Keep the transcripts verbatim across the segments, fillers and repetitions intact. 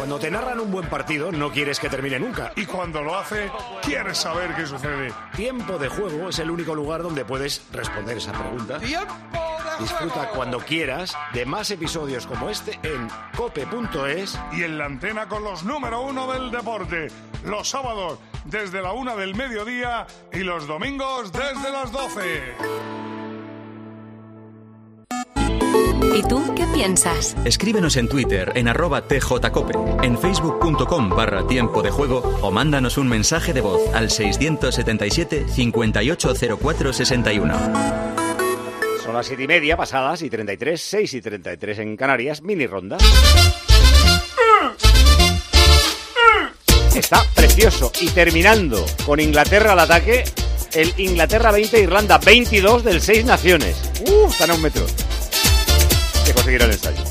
Cuando te narran un buen partido, no quieres que termine nunca. Y cuando lo hace, quieres saber qué sucede. Tiempo de Juego es el único lugar donde puedes responder esa pregunta. ¡Tiempo de Disfruta juego! cuando quieras de más episodios como este en cope punto es. Y en la antena con los número uno del deporte. Los sábados desde la una del mediodía y los domingos desde las doce. ¿Y tú qué piensas? Escríbenos en Twitter en arroba tjcope, en facebook.com barra tiempo de juego o mándanos un mensaje de voz al seiscientos setenta y siete, cincuenta y ocho cero cuatro sesenta y uno. Son las siete y media pasadas y treinta y tres, seis y treinta y tres en Canarias, mini ronda. Está precioso y terminando con Inglaterra al ataque, el Inglaterra veinte, Irlanda veintidós del Seis Naciones. Uh, están a un metro de conseguir el ensayo.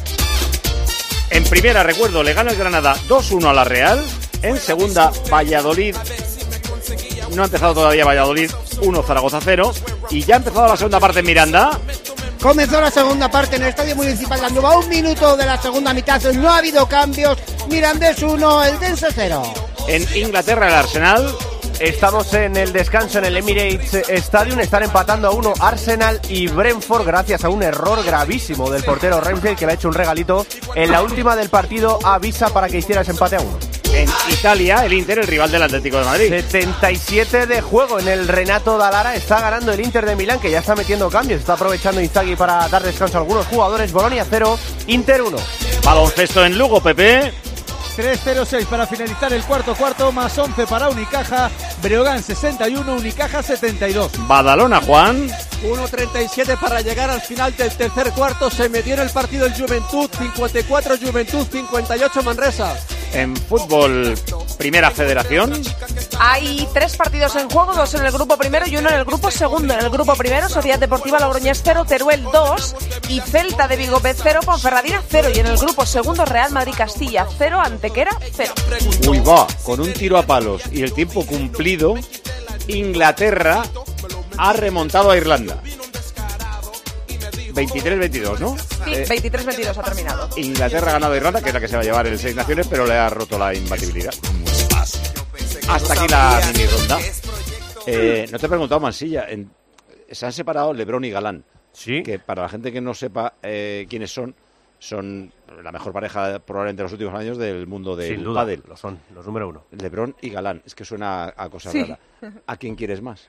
En primera, recuerdo, le gana el Granada dos uno a la Real. En segunda, Valladolid. No ha empezado todavía Valladolid, uno Zaragoza cero. Y ya ha empezado la segunda parte en Miranda. Comenzó la segunda parte en el Estadio Municipal de Andúba. Un minuto de la segunda mitad, no ha habido cambios. Mirandés uno, el Dense cero. En Inglaterra, el Arsenal. Estamos en el descanso en el Emirates Stadium. Están empatando a uno Arsenal y Brentford gracias a un error gravísimo del portero Ramsdale, que le ha hecho un regalito en la última del partido a Visa para que hiciera ese empate a uno. En Italia, el Inter, el rival del Atlético de Madrid. setenta y siete de juego en el Renato Dallara. Está ganando el Inter de Milán, que ya está metiendo cambios. Está aprovechando Inzaghi para dar descanso a algunos jugadores. Bolonia cero, Inter uno. Baloncesto en Lugo, Pepe. tres cero seis para finalizar el cuarto cuarto, más once para Unicaja. Breogán sesenta y uno, Unicaja setenta y dos. Badalona, Juan. uno treinta y siete para llegar al final del tercer cuarto. Se metió en el partido el Juventud, cincuenta y cuatro Juventud, cincuenta y ocho Manresa. En fútbol, Primera Federación. Hay tres partidos en juego, dos en el grupo primero y uno en el grupo segundo. En el grupo primero, Sociedad Deportiva Logroñés cero, Teruel dos y Celta de Vigo B cero, Ponferradina cero. Y en el grupo segundo, Real Madrid Castilla cero, Antequera cero. Uy, va, con un tiro a palos y el tiempo cumplido, Inglaterra ha remontado a Irlanda. veintitrés veintidós, ¿no? Sí, Eh, veintitrés veintidós ha terminado. Inglaterra ha ganado a Irlanda, que es la que se va a llevar el Seis Naciones, pero le ha roto la imbatibilidad. Hasta aquí la mini ronda. Eh, no te he preguntado, Mansilla, en, se han separado LeBron y Galán. Sí. Que para la gente que no sepa eh, quiénes son, son la mejor pareja probablemente de los últimos años del mundo del Sin duda, pádel. lo son, los número uno. LeBron y Galán, es que suena a, a cosa Sí. rara. ¿A quién quieres más?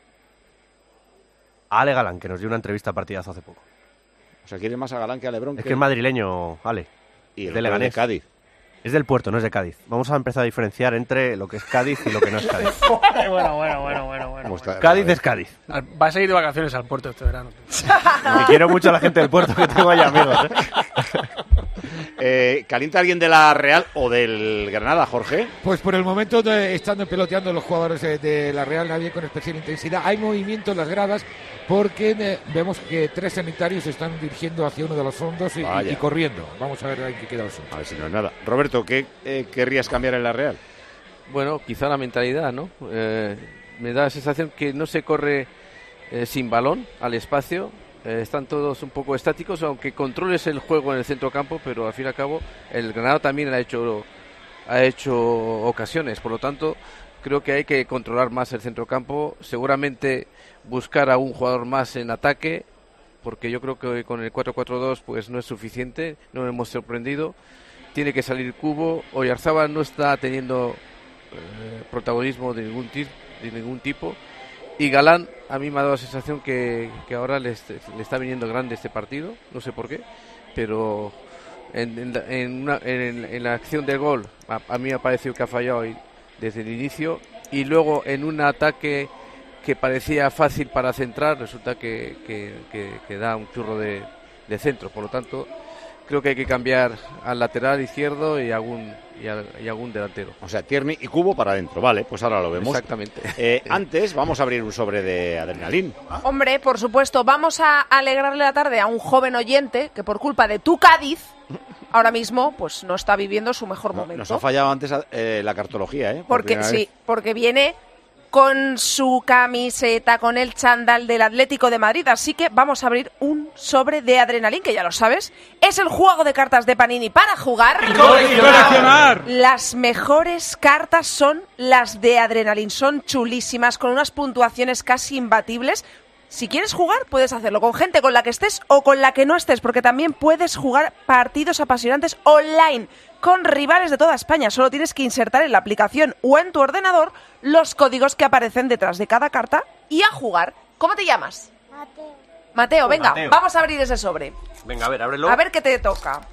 Ale Galán, que nos dio una entrevista a partidazo hace poco. O sea, ¿quieres más a Galán que a LeBron? Es que es madrileño, Ale. Y el de otro Leganés. de Cádiz. Es del Puerto, no es de Cádiz. Vamos a empezar a diferenciar entre lo que es Cádiz y lo que no es Cádiz. Bueno, bueno, bueno, bueno, bueno. ¿Cómo está? Cádiz es Cádiz. Vas a ir de vacaciones al puerto este verano. Y quiero mucho a la gente del Puerto, que tengo allá amigos, ¿eh? Eh, ¿Calienta alguien de la Real o del Granada, Jorge? Pues por el momento eh, están peloteando los jugadores de, de la Real Nadie con especial intensidad. Hay movimiento en las gradas porque eh, vemos que tres sanitarios se están dirigiendo hacia uno de los fondos y, y, y corriendo. Vamos a ver en qué queda el asunto. A ver si no es nada. Roberto, ¿qué eh, querrías cambiar en la Real? Bueno, quizá la mentalidad, ¿no? Eh, me da la sensación que no se corre eh, sin balón al espacio. Eh, están todos un poco estáticos, aunque controles el juego en el centro campo, pero al fin y al cabo el Granada también ha hecho ha hecho ocasiones, por lo tanto creo que hay que controlar más el centro campo, seguramente buscar a un jugador más en ataque, porque yo creo que con el cuatro cuatro dos pues no es suficiente, no hemos sorprendido, tiene que salir Cubo. Oyarzábal no está teniendo eh, protagonismo de ningún, tir, de ningún tipo. Y Galán, a mí me ha dado la sensación que, que ahora le, est- le está viniendo grande este partido, no sé por qué, pero en, en, la- en, una- en- en la acción del gol a, a mí me ha parecido que ha fallado ahí desde el inicio, y luego en un ataque que parecía fácil para centrar, resulta que, que, que, que da un churro de, de centro, por lo tanto creo que hay que cambiar al lateral izquierdo y algún, y, a, y algún delantero. O sea, Tierney y Cubo para adentro, vale, pues ahora lo vemos. Exactamente. Eh, antes vamos a abrir un sobre de adrenalín. Hombre, por supuesto, vamos a alegrarle la tarde a un joven oyente que por culpa de tu Cádiz ahora mismo pues no está viviendo su mejor No, momento. nos ha fallado antes eh, la cartología, ¿eh? Por Porque primera sí, vez. porque viene con su camiseta, con el chándal del Atlético de Madrid. Así que vamos a abrir un sobre de Adrenalin, que ya lo sabes, es el juego de cartas de Panini para jugar y coleccionar. Las mejores cartas son las de Adrenalin, son chulísimas, con unas puntuaciones casi imbatibles. Si quieres jugar, puedes hacerlo con gente con la que estés o con la que no estés, porque también puedes jugar partidos apasionantes online con rivales de toda España. Solo tienes que insertar en la aplicación o en tu ordenador los códigos que aparecen detrás de cada carta y a jugar. ¿Cómo te llamas? Mateo. Mateo, venga, Mateo. vamos a abrir ese sobre. Venga, a ver, ábrelo. A ver qué te toca.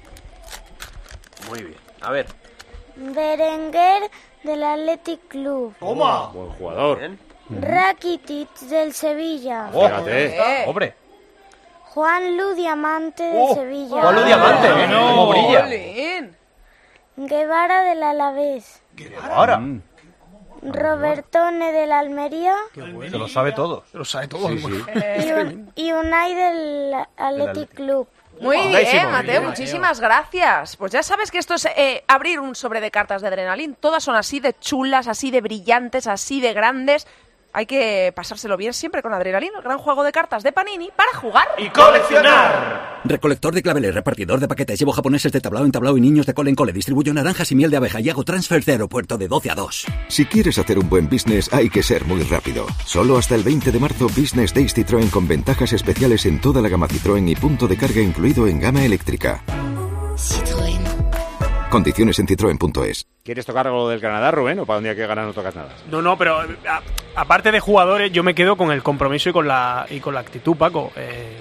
Muy bien, a ver. Berenguer del Athletic Club. ¡Toma! Buen jugador. Bien. Rakitic del Sevilla. Oh, fíjate. ¡Hombre! Juan Lu Diamante del Oh, Sevilla. Juan Lu Diamante, ¿eh? No. ¡Cómo brilla! Jolín. Guevara del Alavés. Ahora. Mm. Robertone del Almería. Se lo sabe todo. Lo sabe todo. Sí, sí. Y, un- y Unai del Athletic Club. Muy Buenísimo, bien, Mateo, bien, muchísimas gracias. Pues ya sabes que esto es eh, abrir un sobre de cartas de Adrenalin. Todas son así de chulas, así de brillantes, así de grandes. Hay que pasárselo bien siempre con Adrenalin, el gran juego de cartas de Panini, para jugar ¡Y coleccionar! Recolector de claveles, repartidor de paquetes, llevo japoneses de tablao en tablao y niños de cole en cole, distribuyo naranjas y miel de abeja y hago transfer de aeropuerto de doce a dos. Si quieres hacer un buen business hay que ser muy rápido. Solo hasta el veinte de marzo Business Days Citroën con ventajas especiales en toda la gama Citroën y punto de carga incluido en gama eléctrica. Citroën. Condiciones en citroen punto es. ¿Quieres tocar algo del Canadá, Rubén? ¿O para un día que ganas no tocas nada? No, no, pero a- aparte de jugadores, yo me quedo con el compromiso y con la y con la actitud, Paco. Eh,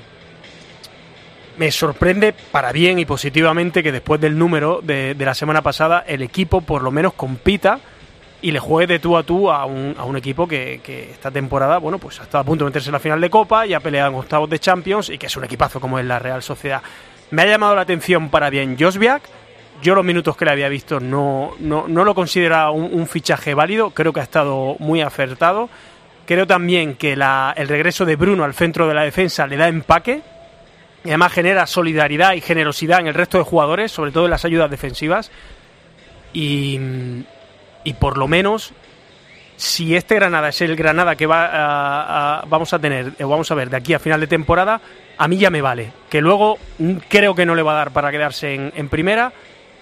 me sorprende para bien y positivamente que después del número de, de la semana pasada el equipo por lo menos compita y le juegue de tú a tú a un, a un equipo que, que esta temporada, bueno, pues ha estado a punto de meterse en la final de Copa y ha peleado en octavos de Champions y que es un equipazo como es la Real Sociedad. Me ha llamado la atención para bien Josviak. Yo los minutos que le había visto no, no, no lo considero un, un fichaje válido, creo que ha estado muy acertado. Creo también que la, el regreso de Bruno al centro de la defensa le da empaque y además genera solidaridad y generosidad en el resto de jugadores, sobre todo en las ayudas defensivas. Y, y por lo menos, si este Granada es el Granada que va a, a, vamos a tener o vamos a ver de aquí a final de temporada, a mí ya me vale. Que luego mm, creo que no le va a dar para quedarse en, en primera.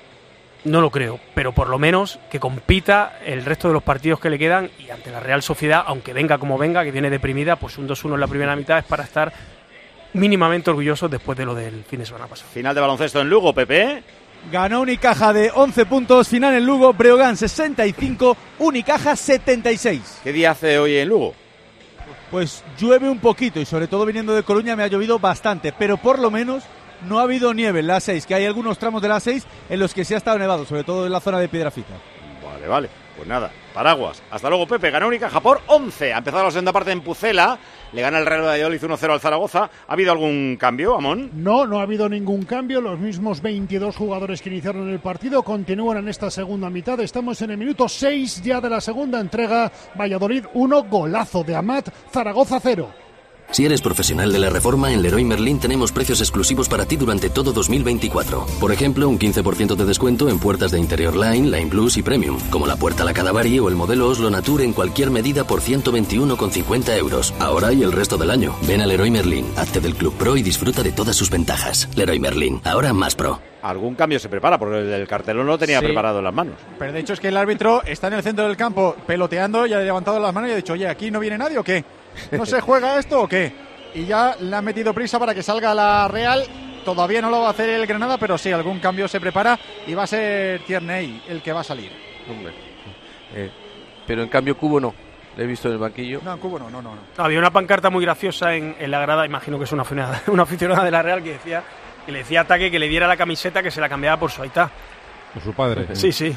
No lo creo, pero por lo menos que compita el resto de los partidos que le quedan y ante la Real Sociedad, aunque venga como venga, que viene deprimida, pues un dos uno en la primera mitad es para estar mínimamente orgullosos después de lo del fin de semana pasado. Final de baloncesto en Lugo, Pepe. Ganó Unicaja de once puntos, final en Lugo, Breogán sesenta y cinco, Unicaja setenta y seis. ¿Qué día hace hoy en Lugo? Pues llueve un poquito y sobre todo viniendo de Coruña me ha llovido bastante, pero por lo menos no ha habido nieve en la A seis, que hay algunos tramos de la A seis en los que sí ha estado nevado, sobre todo en la zona de Piedrafita. Vale, vale. Pues nada, paraguas. Hasta luego, Pepe. Ganó Unicaja por once. Ha empezado la segunda parte en Pucela. Le gana el Real Valladolid uno cero al Zaragoza. ¿Ha habido algún cambio, Amón? No, no ha habido ningún cambio. Los mismos veintidós jugadores que iniciaron el partido continúan en esta segunda mitad. Estamos en el minuto seis ya de la segunda entrega. Valladolid uno, golazo de Amat, Zaragoza cero. Si eres profesional de la reforma, en Leroy Merlin tenemos precios exclusivos para ti durante todo dos mil veinticuatro. Por ejemplo, un quince por ciento de descuento en puertas de interior Line, Line Plus y Premium, como la puerta La Cadavari o el modelo Oslo Nature en cualquier medida por ciento veintiuno con cincuenta euros. Ahora y el resto del año. Ven a Leroy Merlin, hazte del Club Pro y disfruta de todas sus ventajas. Leroy Merlin, ahora más pro. Algún cambio se prepara, porque el del cartelón no lo tenía Sí. preparado en las manos. Pero de hecho es que el árbitro está en el centro del campo peloteando y ha levantado las manos y ha dicho, oye, ¿aquí no viene nadie o qué? ¿No se juega esto o qué? Y ya le han metido prisa para que salga la Real. Todavía no lo va a hacer el Granada, pero sí, algún cambio se prepara y va a ser Tierney el que va a salir. Hombre. Eh, pero en cambio Cubo no. Le he visto en el banquillo. No, en Cubo no, no, no. no. Había una pancarta muy graciosa en, en la grada, imagino que es una aficionada, una aficionada de la Real que decía que le decía a Ataque que le diera la camiseta, que se la cambiaba por su aitá. Por su padre. Sí, sí.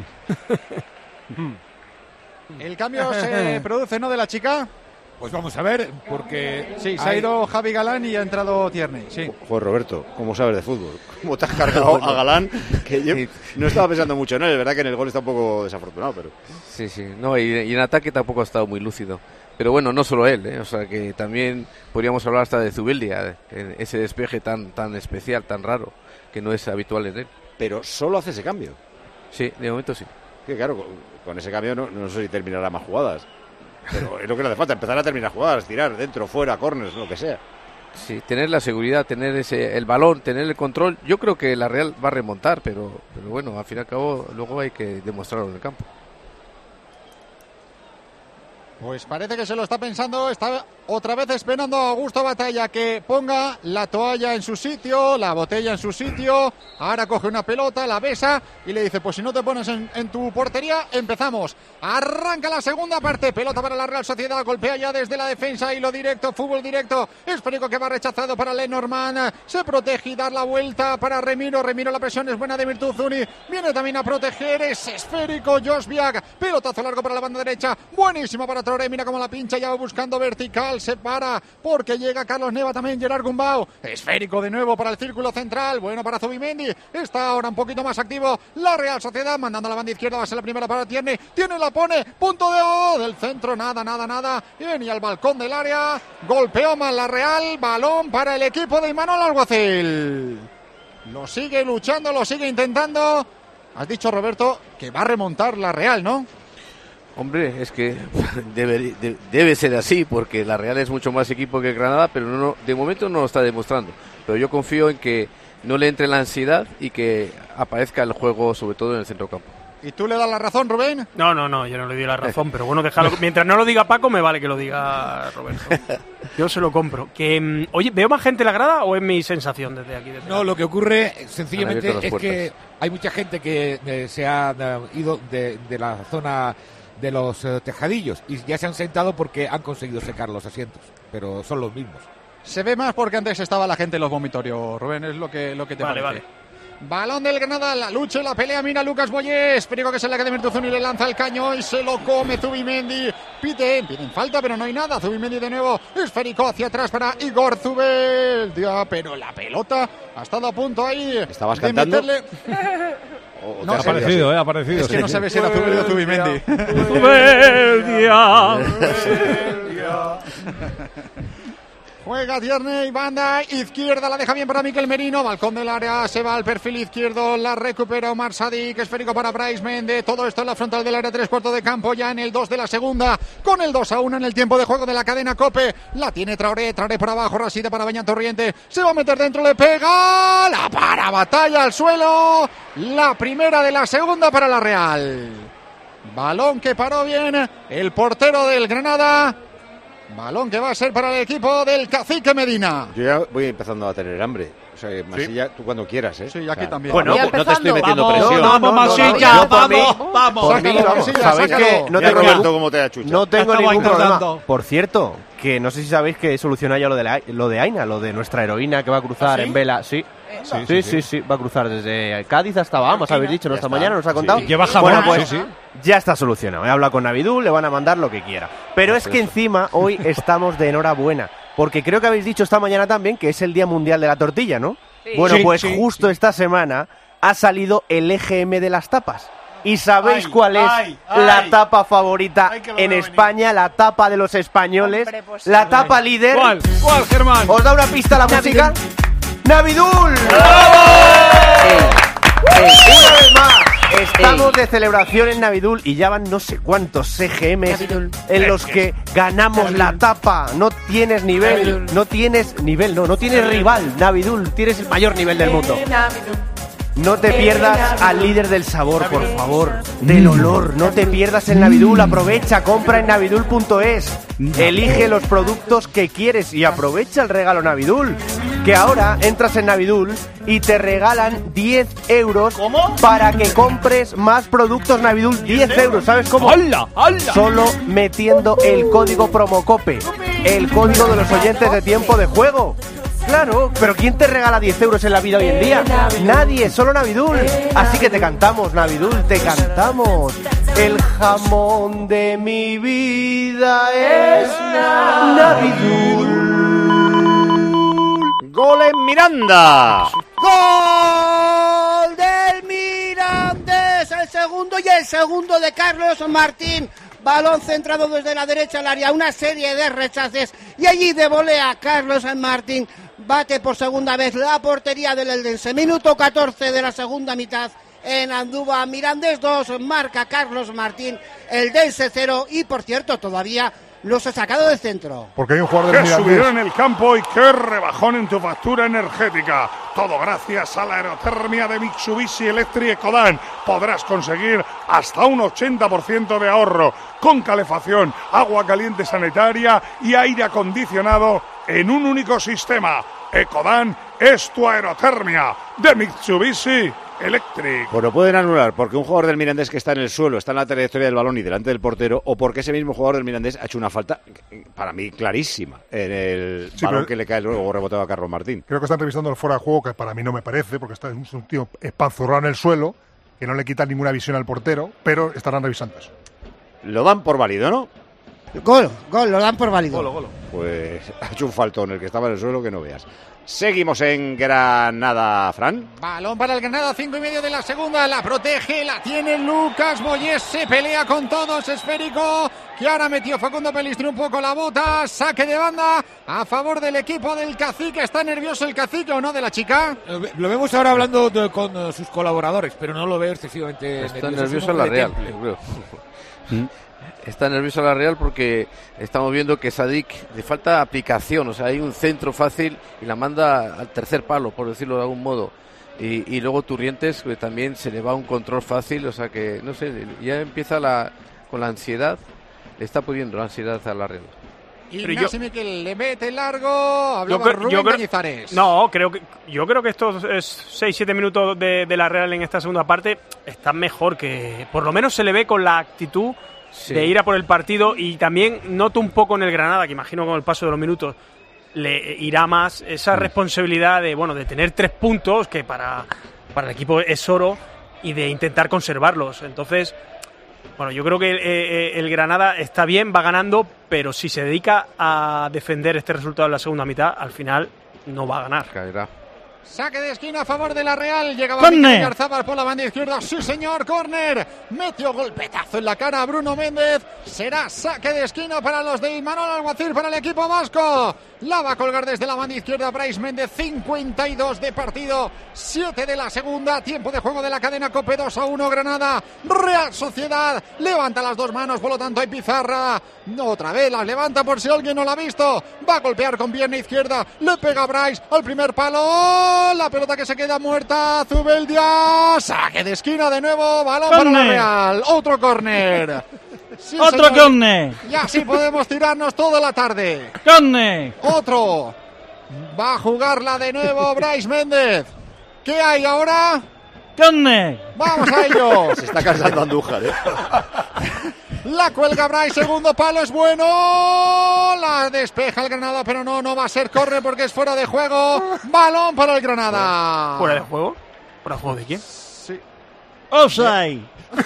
El cambio se produce, ¿no? De la chica. Pues vamos a ver, porque... Sí, se ha hay- ido Javi Galán y ha entrado Tierney, sí. Joder, Roberto, ¿cómo sabes de fútbol? ¿Cómo te has cargado a Galán? Que yo no estaba pensando mucho en él. Es verdad que en el gol está un poco desafortunado, pero... Sí, sí. No, y, y en ataque tampoco ha estado muy lúcido. Pero bueno, no solo él, ¿eh? O sea que también podríamos hablar hasta de Zubeldia, ¿eh? Ese despeje tan, tan especial, tan raro, que no es habitual en él. Pero solo hace ese cambio. Sí, de momento sí. Que claro, con, con ese cambio no, no sé si terminará más jugadas. Pero es lo que le hace falta, empezar a terminar jugadas, tirar dentro, fuera, corners, lo que sea. Sí, tener la seguridad, tener ese el balón, tener el control. Yo creo que la Real va a remontar, pero, pero bueno, al fin y al cabo luego hay que demostrarlo en el campo. Pues parece que se lo está pensando, está otra vez esperando a Augusto Batalla que ponga la toalla en su sitio, la botella en su sitio. Ahora coge una pelota, la besa y le dice, pues si no te pones en, en tu portería, empezamos. Arranca la segunda parte, pelota para la Real Sociedad, golpea ya desde la defensa y lo directo, fútbol directo. Esférico que va rechazado para Lenormand, se protege y dar la vuelta para Remiro. Remiro, la presión es buena de Virtud Zuni, viene también a proteger, es esférico Josviak, pelotazo largo para la banda derecha, buenísimo para Traoré, mira cómo la pincha, ya va buscando vertical, se para porque llega Carlos Neva, también Gerard Gumbau, esférico de nuevo para el círculo central, bueno para Zubimendi, está ahora un poquito más activo la Real Sociedad, mandando a la banda izquierda, va a ser la primera para Tierney, Tierney la pone, punto de O del centro, nada, nada, nada, y al balcón del área, golpeó mal la Real, balón para el equipo de Imanol Alguacil, lo sigue luchando, lo sigue intentando, has dicho Roberto que va a remontar la Real, ¿no? Hombre, es que debe, de, debe ser así, porque la Real es mucho más equipo que Granada, pero no, de momento no lo está demostrando. Pero yo confío en que no le entre la ansiedad y que aparezca el juego, sobre todo en el centrocampo. ¿Y tú le das la razón, Rubén? No, no, no, yo no le doy la razón, pero bueno, déjalo. Mientras no lo diga Paco, me vale que lo diga Roberto. Yo se lo compro. Que, oye, ¿veo más gente en la grada o es mi sensación desde aquí? Desde no, lo que ocurre sencillamente es que hay mucha gente que eh, se ha eh, ido de, de la zona de los eh, tejadillos y ya se han sentado porque han conseguido secar los asientos, pero son los mismos. Se ve más porque antes estaba la gente en los vomitorios, Rubén, es lo que, lo que te vale, parece. Vale. Balón del Granada, la lucha y la pelea, mira Lucas Boyés, perico que se le queda de Mirtuzuni y le lanza el caño y se lo come Zubimendi, pite, piden falta pero no hay nada, Zubimendi de nuevo, esférico hacia atrás para Igor Zubeldia, pero la pelota ha estado a punto ahí. ¿Estabas cantando? Meterle... No, ha aparecido, eh, ha aparecido. Es que sí. No sabe si era Zubeldia o Zubimendi. Zubeldia. Juega Tierney, banda izquierda, la deja bien para Miquel Merino, balcón del área, se va al perfil izquierdo, la recupera Omar Sadik, esférico para Brais Méndez, todo esto en la frontal del área, tres cuartos de campo, ya en el dos de la segunda, con el dos a uno en el tiempo de juego de la cadena COPE, la tiene Traoré, Traoré por abajo, Rasida para Beñat Torriente, se va a meter dentro, le pega, la para, batalla al suelo, la primera de la segunda para la Real, balón que paró bien el portero del Granada. Balón que va a ser para el equipo del Cacique Medina. Yo ya voy empezando a tener hambre. O sea, Masilla, tú cuando quieras, ¿eh? Sí, aquí o sea, también. Bueno, no, no te estoy metiendo vamos, presión. Vamos, no, Masilla, no, no, vamos, mí, vamos. Por mí, vamos. Sabéis que no tengo, ningún, cómo te achucha. no tengo ningún problema. Por cierto, que no sé si sabéis que solucionó ya lo de, la, lo de Aina, lo de nuestra heroína que va a cruzar ¿Ah, sí? en vela. Sí. Sí sí sí, sí, sí, sí, va a cruzar desde Cádiz hasta Bahamas, habéis dicho, ¿no? Esta mañana nos ha contado. Sí. Lleva jamón, bueno, pues sí, sí. ya está solucionado. He hablado con Navidul, le van a mandar lo que quiera. Pero es que encima hoy estamos de enhorabuena, porque creo que habéis dicho esta mañana también que es el Día Mundial de la Tortilla, ¿no? Sí. Bueno, pues sí, justo sí. esta semana ha salido el E G M de las tapas. ¿Y sabéis ay, cuál es ay, la ay. tapa favorita en España? La tapa de los españoles. Hombre, pues, la tapa hombre. líder. ¿Cuál? ¿Cuál, Germán? ¿Os da una pista la Navidul. música? ¡Navidul! ¡Ey! Ey, una vez más, estamos Ey. de celebración en Navidul y ya van no sé cuántos E G Ms Navidul. en los que ganamos Navidul. la tapa. No tienes nivel, Navidul. no tienes nivel, no, no tienes rival. Navidul, tienes el mayor nivel del mundo. Navidul. No te pierdas al líder del sabor, por favor, del olor. No te pierdas el Navidul. Aprovecha, compra en navidul punto es. Elige los productos que quieres y aprovecha el regalo Navidul. Que ahora entras en Navidul y te regalan diez euros ¿Cómo? para que compres más productos Navidul. diez euros, ¿sabes cómo? ¡Hala, hala! Solo metiendo el código Promocope, el código de los oyentes de Tiempo de Juego. Claro, pero ¿quién te regala diez euros en la vida hoy en día? Nadie, solo Navidul. Así que te cantamos, Navidul, te cantamos. El jamón de mi vida es Navidul. ¡Gol en Miranda! ¡Gol del Mirandés! El segundo y el segundo de Carlos Martín. Balón centrado desde la derecha al área, una serie de rechaces y allí de volea Carlos Martín bate por segunda vez la portería del Eldense. Minuto catorce de la segunda mitad en Andúba. Mirandés dos, marca Carlos Martín, el Dense cero, y por cierto, todavía no se ha sacado del centro. Porque hay un jugador del Mirandés. ¡Qué subidón en el campo y qué rebajón en tu factura energética! Todo gracias a la aerotermia de Mitsubishi Electric Ecodan. Podrás conseguir hasta un ochenta por ciento de ahorro con calefacción, agua caliente sanitaria y aire acondicionado en un único sistema. Ecodan es tu aerotermia de Mitsubishi Electric. Pues lo pueden anular porque un jugador del Mirandés que está en el suelo, está en la trayectoria del balón y delante del portero, o porque ese mismo jugador del Mirandés ha hecho una falta, para mí, clarísima, en el sí, balón que le cae luego rebotado a Carlos Martín. Creo que están revisando el fuera de juego, que para mí no me parece, porque está un tío espanzurrado en el suelo, que no le quita ninguna visión al portero, pero estarán revisando eso. Lo dan por válido, ¿no? Gol, gol, lo dan por válido. Golo, golo. Pues ha hecho un faltón el que estaba en el suelo que no veas. Seguimos en Granada, Fran. Balón para el Granada, cinco y medio de la segunda, la protege, la tiene Lucas Boyés, se pelea con todos, esférico, que ahora metió Facundo Pelistri un poco la bota, saque de banda a favor del equipo del Cacique. ¿Está nervioso el Cacique o no de la chica? Lo vemos ahora hablando de, con uh, sus colaboradores, pero no lo veo excesivamente Está nervioso. nervioso en la Real, yo creo. Está nervioso la Real porque estamos viendo que Sadik le falta aplicación, o sea, hay un centro fácil y la manda al tercer palo, por decirlo de algún modo. Y, y luego Turrientes, que también se le va un control fácil, o sea que, no sé, ya empieza la, con la ansiedad, le está pudiendo la ansiedad a la Real. Ignacio Miquel le mete largo, hablaba Rubén yo creo, Cañizares. No, creo que, yo creo que estos seis siete minutos de, de la Real en esta segunda parte están mejor, que por lo menos se le ve con la actitud sí. de ir a por el partido, y también noto un poco en el Granada, que imagino con el paso de los minutos le irá más esa responsabilidad de, bueno, de tener tres puntos, que para, para el equipo es oro, y de intentar conservarlos. Entonces, bueno, yo creo que eh, el Granada está bien, va ganando, pero si se dedica a defender este resultado en la segunda mitad, al final no va a ganar. Caerá. Saque de esquina a favor de la Real. Llegaba Miguel Garzábal por la banda izquierda. Sí, señor, córner. Metió golpetazo en la cara a Bruno Méndez. Será saque de esquina para los de Imanol Alguacil, para el equipo vasco. La va a colgar desde la banda izquierda Brais Méndez. cincuenta y dos de partido, siete de la segunda. Tiempo de juego de la cadena COPE. Dos a uno Granada. Real Sociedad levanta las dos manos, por lo tanto hay pizarra. Otra vez las levanta por si alguien no la ha visto. Va a golpear con pierna izquierda. Le pega a Brais al primer palo. La pelota que se queda muerta. Zubeldia. Saque de esquina de nuevo. Balón corner para la Real. Otro córner. Sí, otro córner. Y así podemos tirarnos toda la tarde. Córner. Otro. Va a jugarla de nuevo Brais Méndez. ¿Qué hay ahora? Córner. Vamos a ello. Se está cansando Andújar, ¿eh? La cuelga Brais, segundo palo, es bueno. La despeja el Granada, pero no, no va a ser córner porque es fuera de juego. Balón para el Granada. ¿Fuera de juego? ¿Fuera de juego de quién? Sí. Offside.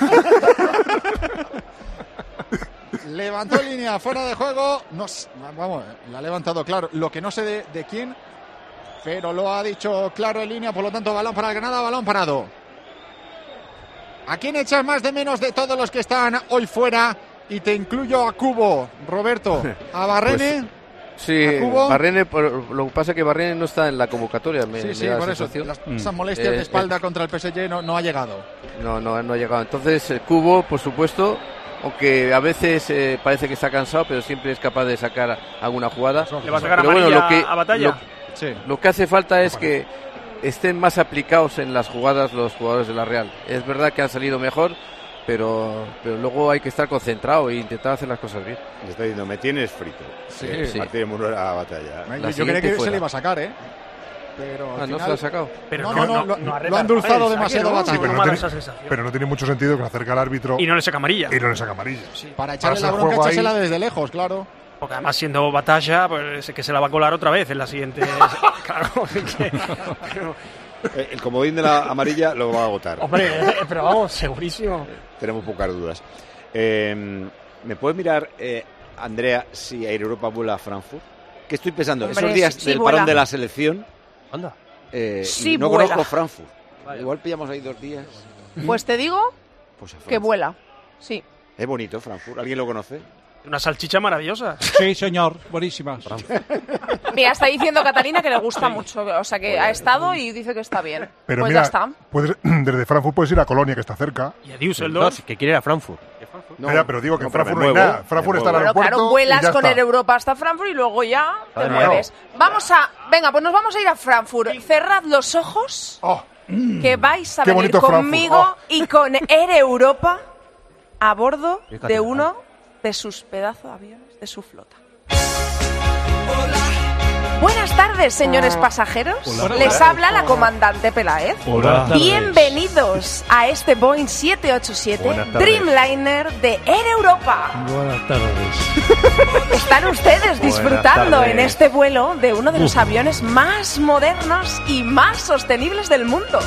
Levantó línea, fuera de juego. No, vamos, la ha levantado claro. Lo que no sé de, de quién, pero lo ha dicho claro en línea. Por lo tanto, balón para el Granada, balón parado. ¿A quién echas más de menos de todos los que están hoy fuera? Y te incluyo a Cubo, Roberto. ¿A Barrene? Pues, sí, Barrene, lo que pasa es que Barrene no está en la convocatoria. Me, sí, me sí, da por eso. Las, mm. Esas molestias eh, de espalda eh, contra el P S G no, no ha llegado. No, no, no ha llegado. Entonces, el Cubo, por supuesto, aunque a veces eh, parece que está cansado, pero siempre es capaz de sacar alguna jugada. ¿Le va a sacar pero amarilla bueno, lo que, a Batalla? Lo, sí. lo que hace falta es que estén más aplicados en las jugadas los jugadores de la Real. Es verdad que han salido mejor, pero, pero luego hay que estar concentrado e intentar hacer las cosas bien. Le está diciendo, me tienes frito. Sí, eh, sí. Martín Muro a Batalla. La yo creía que fuera. Se le iba a sacar, ¿eh? Pero ah, al no final... se lo ha sacado. Pero no, no, no, no, no, no lo han dulzado demasiado Batalla. Sí, pero, no tiene, pero no tiene mucho sentido que acerque al árbitro y no le saca amarilla. Y no le saca amarilla. Sí. Para echarle Para la bronca, echársela desde lejos, claro. Porque además, siendo Batalla, pues es que se la va a colar otra vez en la siguiente. Claro, que, pero... El comodín de la amarilla lo va a agotar. Hombre, pero vamos, segurísimo. Tenemos pocas dudas. Eh, ¿Me puedes mirar, eh, Andrea, si Air Europa vuela a Frankfurt? Que estoy pensando, Hombre, esos días sí, del vuela. Parón de la selección. Anda. Eh, sí, no vuela. conozco Frankfurt. Vale. Igual pillamos ahí dos días. Pues te digo pues que vuela. Sí. Es bonito Frankfurt. ¿Alguien lo conoce? Una salchicha maravillosa. Sí, señor, buenísima. Mira, está diciendo Catalina que le gusta mucho, o sea que ha estado y dice que está bien. Pero pues mira, ya está. puedes, desde Frankfurt puedes ir a Colonia, que está cerca. Y a Düsseldorf. No, que quiere ir a Frankfurt. No, Mira, pero digo que no, en Frankfurt me no hay muevo, nada. Frankfurt me está al muevo. Bueno, aeropuerto. claro, vuelas y ya con está. Air Europa hasta Frankfurt y luego ya te Claro. mueves. Vamos a, venga, pues nos vamos a ir a Frankfurt. Cerrad los ojos, Oh, que vais a Qué venir bonito Frankfurt. conmigo Oh. y con Air Europa a bordo Fíjate, de uno de sus pedazos de aviones de su flota. Buenas tardes, señores pasajeros. Hola. Les Hola. habla la comandante Peláez. Hola. Bienvenidos a este Boeing siete ocho siete Buenas tardes. Dreamliner de Air Europa. Buenas tardes. Están ustedes disfrutando tardes. en este vuelo de uno de los aviones más modernos y más sostenibles del mundo.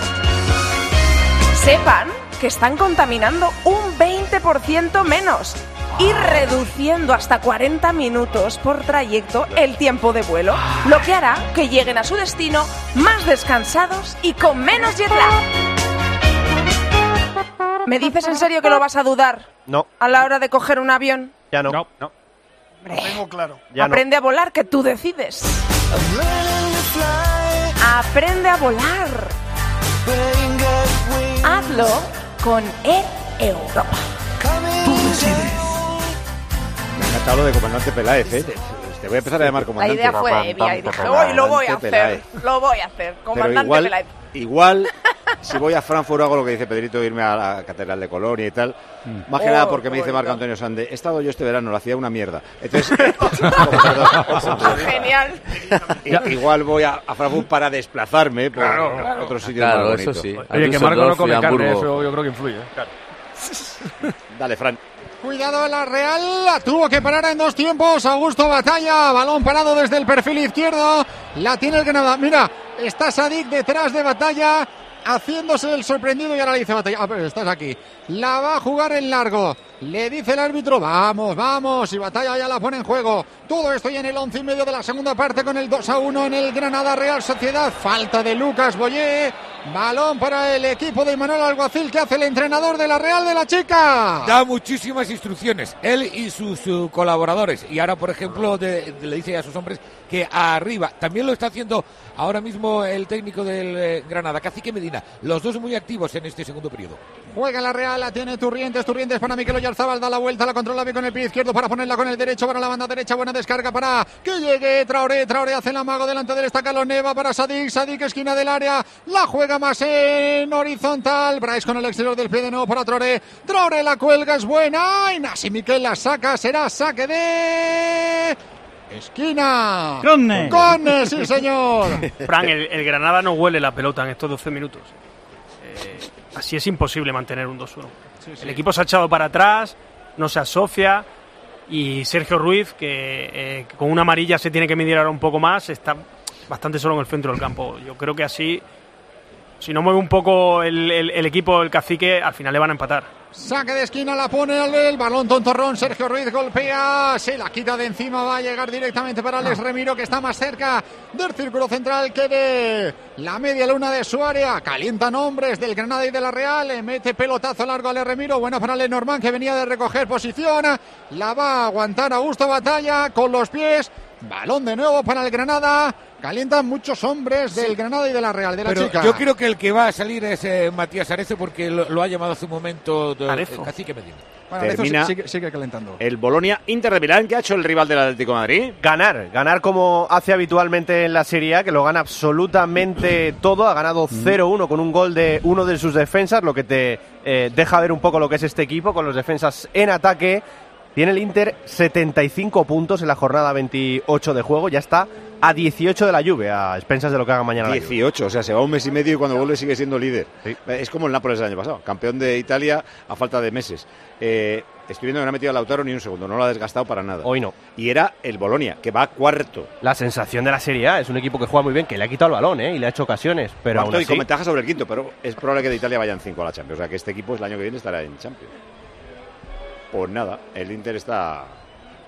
Sepan que están contaminando un veinte por ciento menos y reduciendo hasta cuarenta minutos por trayecto el tiempo de vuelo, lo que hará que lleguen a su destino más descansados y con menos jet lag. ¿Me dices en serio que lo vas a dudar No, a la hora de coger un avión? ya no. No, no. Lo tengo claro. Ya no. Aprende a volar, que tú decides. Aprende a volar. Hazlo con Air Europa. Me ha encantado lo de comandante Peláez, ¿eh? Te, te voy a empezar a llamar La comandante. idea fue de Evia y dije, hoy lo voy a hacer, Peláez. lo voy a hacer, Pero comandante igual, Peláez. igual, si voy a Frankfurt hago lo que dice Pedrito, irme a la Catedral de Colonia y tal. Más que Oh, nada porque me qué dice bonito. Marco Antonio Sande, he estado yo este verano, la hacía una mierda. Entonces, perdón, Genial. I- igual voy a, a Frankfurt para desplazarme por Claro, otros sitios Claro, más eso bonitos. sí. Oye, que Marco no come Düsseldorf y carne, Hamburgo. eso yo creo que influye. Dale, Fran. Cuidado, la Real la tuvo que parar en dos tiempos. Augusto Batalla, balón parado desde el perfil izquierdo. La tiene el Granada. Mira, está Sadik detrás de Batalla, haciéndose el sorprendido y ahora le dice Batalla, ah, pero estás aquí. La va a jugar en largo. Le dice el árbitro, vamos, vamos, y Batalla ya la pone en juego. Todo esto ya en el once y medio de la segunda parte con el dos a uno en el Granada Real Sociedad. Falta de Lucas Boyé. Balón para el equipo de Manuel Alguacil, que hace el entrenador de la Real de la Chica. Da muchísimas instrucciones, él y sus, sus colaboradores. Y ahora, por ejemplo, de- de- le dice a sus hombres que arriba. También lo está haciendo ahora mismo el técnico del eh, Granada, Cacique Medina. Los dos muy activos en este segundo periodo. Juega la Real, la tiene Turrientes, Turrientes para Mikel Oyarzabal, da la vuelta, la controla bien con el pie izquierdo para ponerla con el derecho para la banda derecha, buena descarga para que llegue Traoré, Traoré hace el amago delante del estaca Neva para Sadik, Sadik esquina del área, la juega más en horizontal, Bryce con el exterior del pie de nuevo para Traoré, Traoré la cuelga, es buena, y Nasi Mikel la saca, será saque de... esquina. Córner. Córner, sí señor. Fran, el, el Granada no huele la pelota en estos doce minutos. Eh, así es imposible mantener un dos uno. El equipo se ha echado para atrás, no se asocia, y Sergio Ruiz, que eh, que con una amarilla se tiene que medir ahora un poco más, está bastante solo en el centro del campo. Yo creo que así, si no mueve un poco el, el- el equipo, el Cacique, al final le van a empatar. Saque de esquina, la pone al el balón tontorrón, Sergio Ruiz golpea, se la quita de encima, va a llegar directamente para Alex Remiro, que está más cerca del círculo central que de la media luna de su área. Calientan hombres del Granada y de la Real, le mete pelotazo largo a Alex Remiro, buena para Lenormand, que venía de recoger posición, la va a aguantar Augusto Batalla con los pies. Balón de nuevo para el Granada. Calientan muchos hombres del Granada y de la Real, de la Pero Chica. yo creo que el que va a salir es eh, Matías Arezo, porque lo, lo ha llamado hace un momento de, Arezo. el Cacique Medina. Bueno, Termina sigue, sigue calentando. el Bolonia Inter de Milán, que ha hecho el rival del Atlético de Madrid. Ganar, ganar como hace habitualmente en la Serie A, que lo gana absolutamente todo. Ha ganado cero uno con un gol de uno de sus defensas, lo que te eh, deja ver un poco lo que es este equipo, con los defensas en ataque. Tiene el Inter setenta y cinco puntos en la jornada veintiocho de juego, ya está a dieciocho de la Juve, a expensas de lo que haga mañana la Juve. dieciocho, o sea, se va un mes y medio y cuando vuelve sigue siendo líder. Es como el Nápoles del año pasado, campeón de Italia a falta de meses. Eh, estoy viendo que no ha metido a Lautaro ni un segundo, no lo ha desgastado para nada. Hoy no. Y era el Bolonia, que va cuarto. La sensación de la Serie A es un equipo que juega muy bien, que le ha quitado el balón ¿eh? y le ha hecho ocasiones, pero Cuarto aún y así... con ventaja sobre el quinto, pero es probable que de Italia vayan cinco a la Champions. O sea, que este equipo el año que viene estará en Champions. Pues nada, el Inter está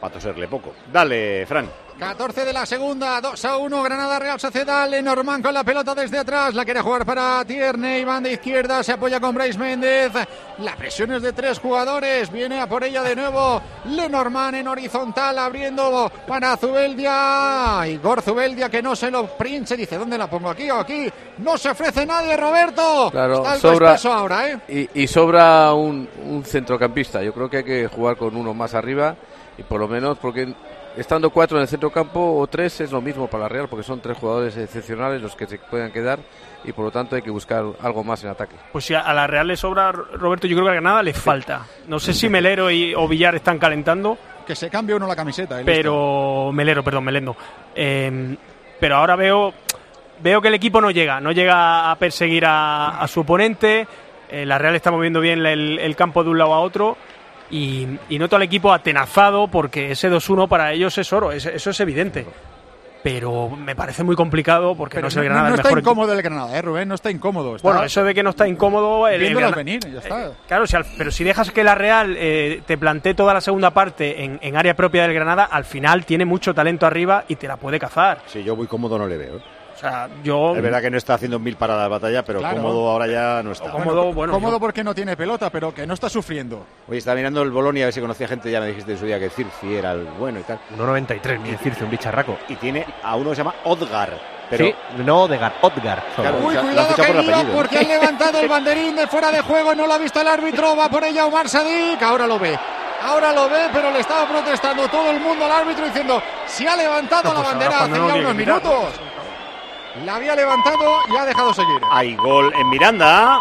para toserle poco. Dale, Fran. catorce de la segunda, dos a uno, Granada Real Sociedad. Lenormand con la pelota desde atrás, la quiere jugar para Tierney, banda izquierda, se apoya con Brais Méndez. La presión es de tres jugadores, viene a por ella de nuevo Lenormand en horizontal, abriendo para Zubeldia. Igor Zubeldia que no se lo prinche, dice, ¿dónde la pongo? ¿Aquí o aquí? No se ofrece nadie, Roberto. Claro, está el sobra, ahora, ¿eh? y, y sobra un, un centrocampista. Yo creo que hay que jugar con uno más arriba y por lo menos porque estando cuatro en el centrocampo o tres es lo mismo para la Real, porque son tres jugadores excepcionales los que se puedan quedar y por lo tanto hay que buscar algo más en ataque. Pues si a la Real le sobra, Roberto, yo creo que a Granada le falta. No sé si Melero y, o Villar están calentando. Que se cambie uno la camiseta. Pero Melero, perdón, Melendo. Eh, pero ahora veo veo que el equipo no llega, no llega a perseguir a, a su oponente. Eh, la Real está moviendo bien el, el campo de un lado a otro. Y, y noto al equipo atenazado porque ese dos uno para ellos es oro, es, eso es evidente. Pero me parece muy complicado porque pero no es el no, Granada no el está mejor incómodo equipo. el Granada, ¿eh, Rubén? No está incómodo. Está bueno, eso de que no está incómodo... El, viéndolos el venir, ya está. Eh, claro, si al, pero si dejas que la Real eh, te plantee toda la segunda parte en, en área propia del Granada, al final tiene mucho talento arriba y te la puede cazar. Sí, yo muy cómodo no le veo, ¿eh? O sea, yo... Es verdad que no está haciendo mil paradas de batalla, pero claro. cómodo ahora ya no está. Cómodo, bueno, cómodo yo... porque no tiene pelota, pero que no está sufriendo. Oye, estaba mirando el Bolonia a ver si conocía gente, ya me dijiste en su día que Circi era el bueno y tal. uno noventa y tres, mide Circi, un bicharraco. Y tiene a uno que se llama Odgar. Pero... Sí, no Odegaard, Odgar. Claro, Uy, lo cuidado por que lío, apellido, porque han levantado el banderín de fuera de juego, no lo ha visto el árbitro, va por ella Omar Sadik, ahora lo ve. Ahora lo ve, pero le estaba protestando todo el mundo al árbitro diciendo, si ha levantado no, la pues bandera ahora hace no ya unos minutos. La había levantado y ha dejado seguir. Hay gol en Miranda.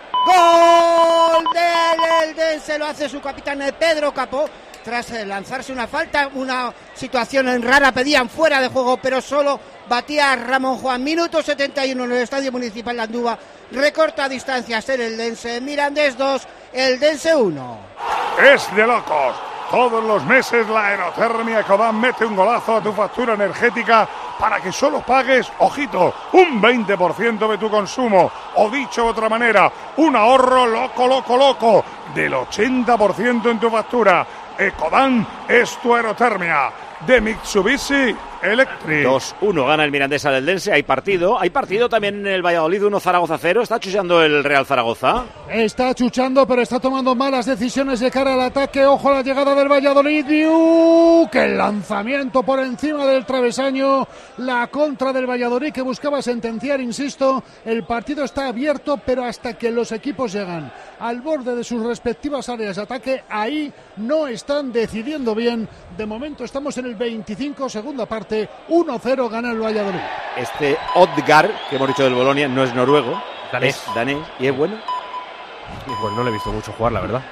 Gol del Eldense, lo hace su capitán Pedro Capó. Tras lanzarse una falta, una situación en rara, pedían fuera de juego, pero solo batía a Ramón Juan. Minuto setenta y uno en el Estadio Municipal de Andúba. Recorta distancias el Eldense. Mirandés dos, Eldense uno. Es de locos. Todos los meses la Aerotermia Ecodan mete un golazo a tu factura energética para que solo pagues, ojito, un veinte por ciento de tu consumo. O dicho de otra manera, un ahorro loco, loco, loco del ochenta por ciento en tu factura. Ecodan es tu Aerotermia de Mitsubishi Electric. dos uno gana el Mirandés al Eldense. Hay partido. Hay partido también en el Valladolid. uno Zaragoza cero. Está chuchando el Real Zaragoza. Está chuchando, pero está tomando malas decisiones de cara al ataque. Ojo a la llegada del Valladolid. Y, uh, ¡qué lanzamiento por encima del travesaño! La contra del Valladolid que buscaba sentenciar, insisto. El partido está abierto, pero hasta que los equipos llegan al borde de sus respectivas áreas de ataque, ahí no están decidiendo bien. De momento estamos en el veinticinco, segunda parte. uno cero gana el Valladolid. Este Odgar, que hemos dicho del Bolonia, no es noruego. Danés. Es danés. ¿Y es bueno? Pues no le he visto mucho jugar, la verdad.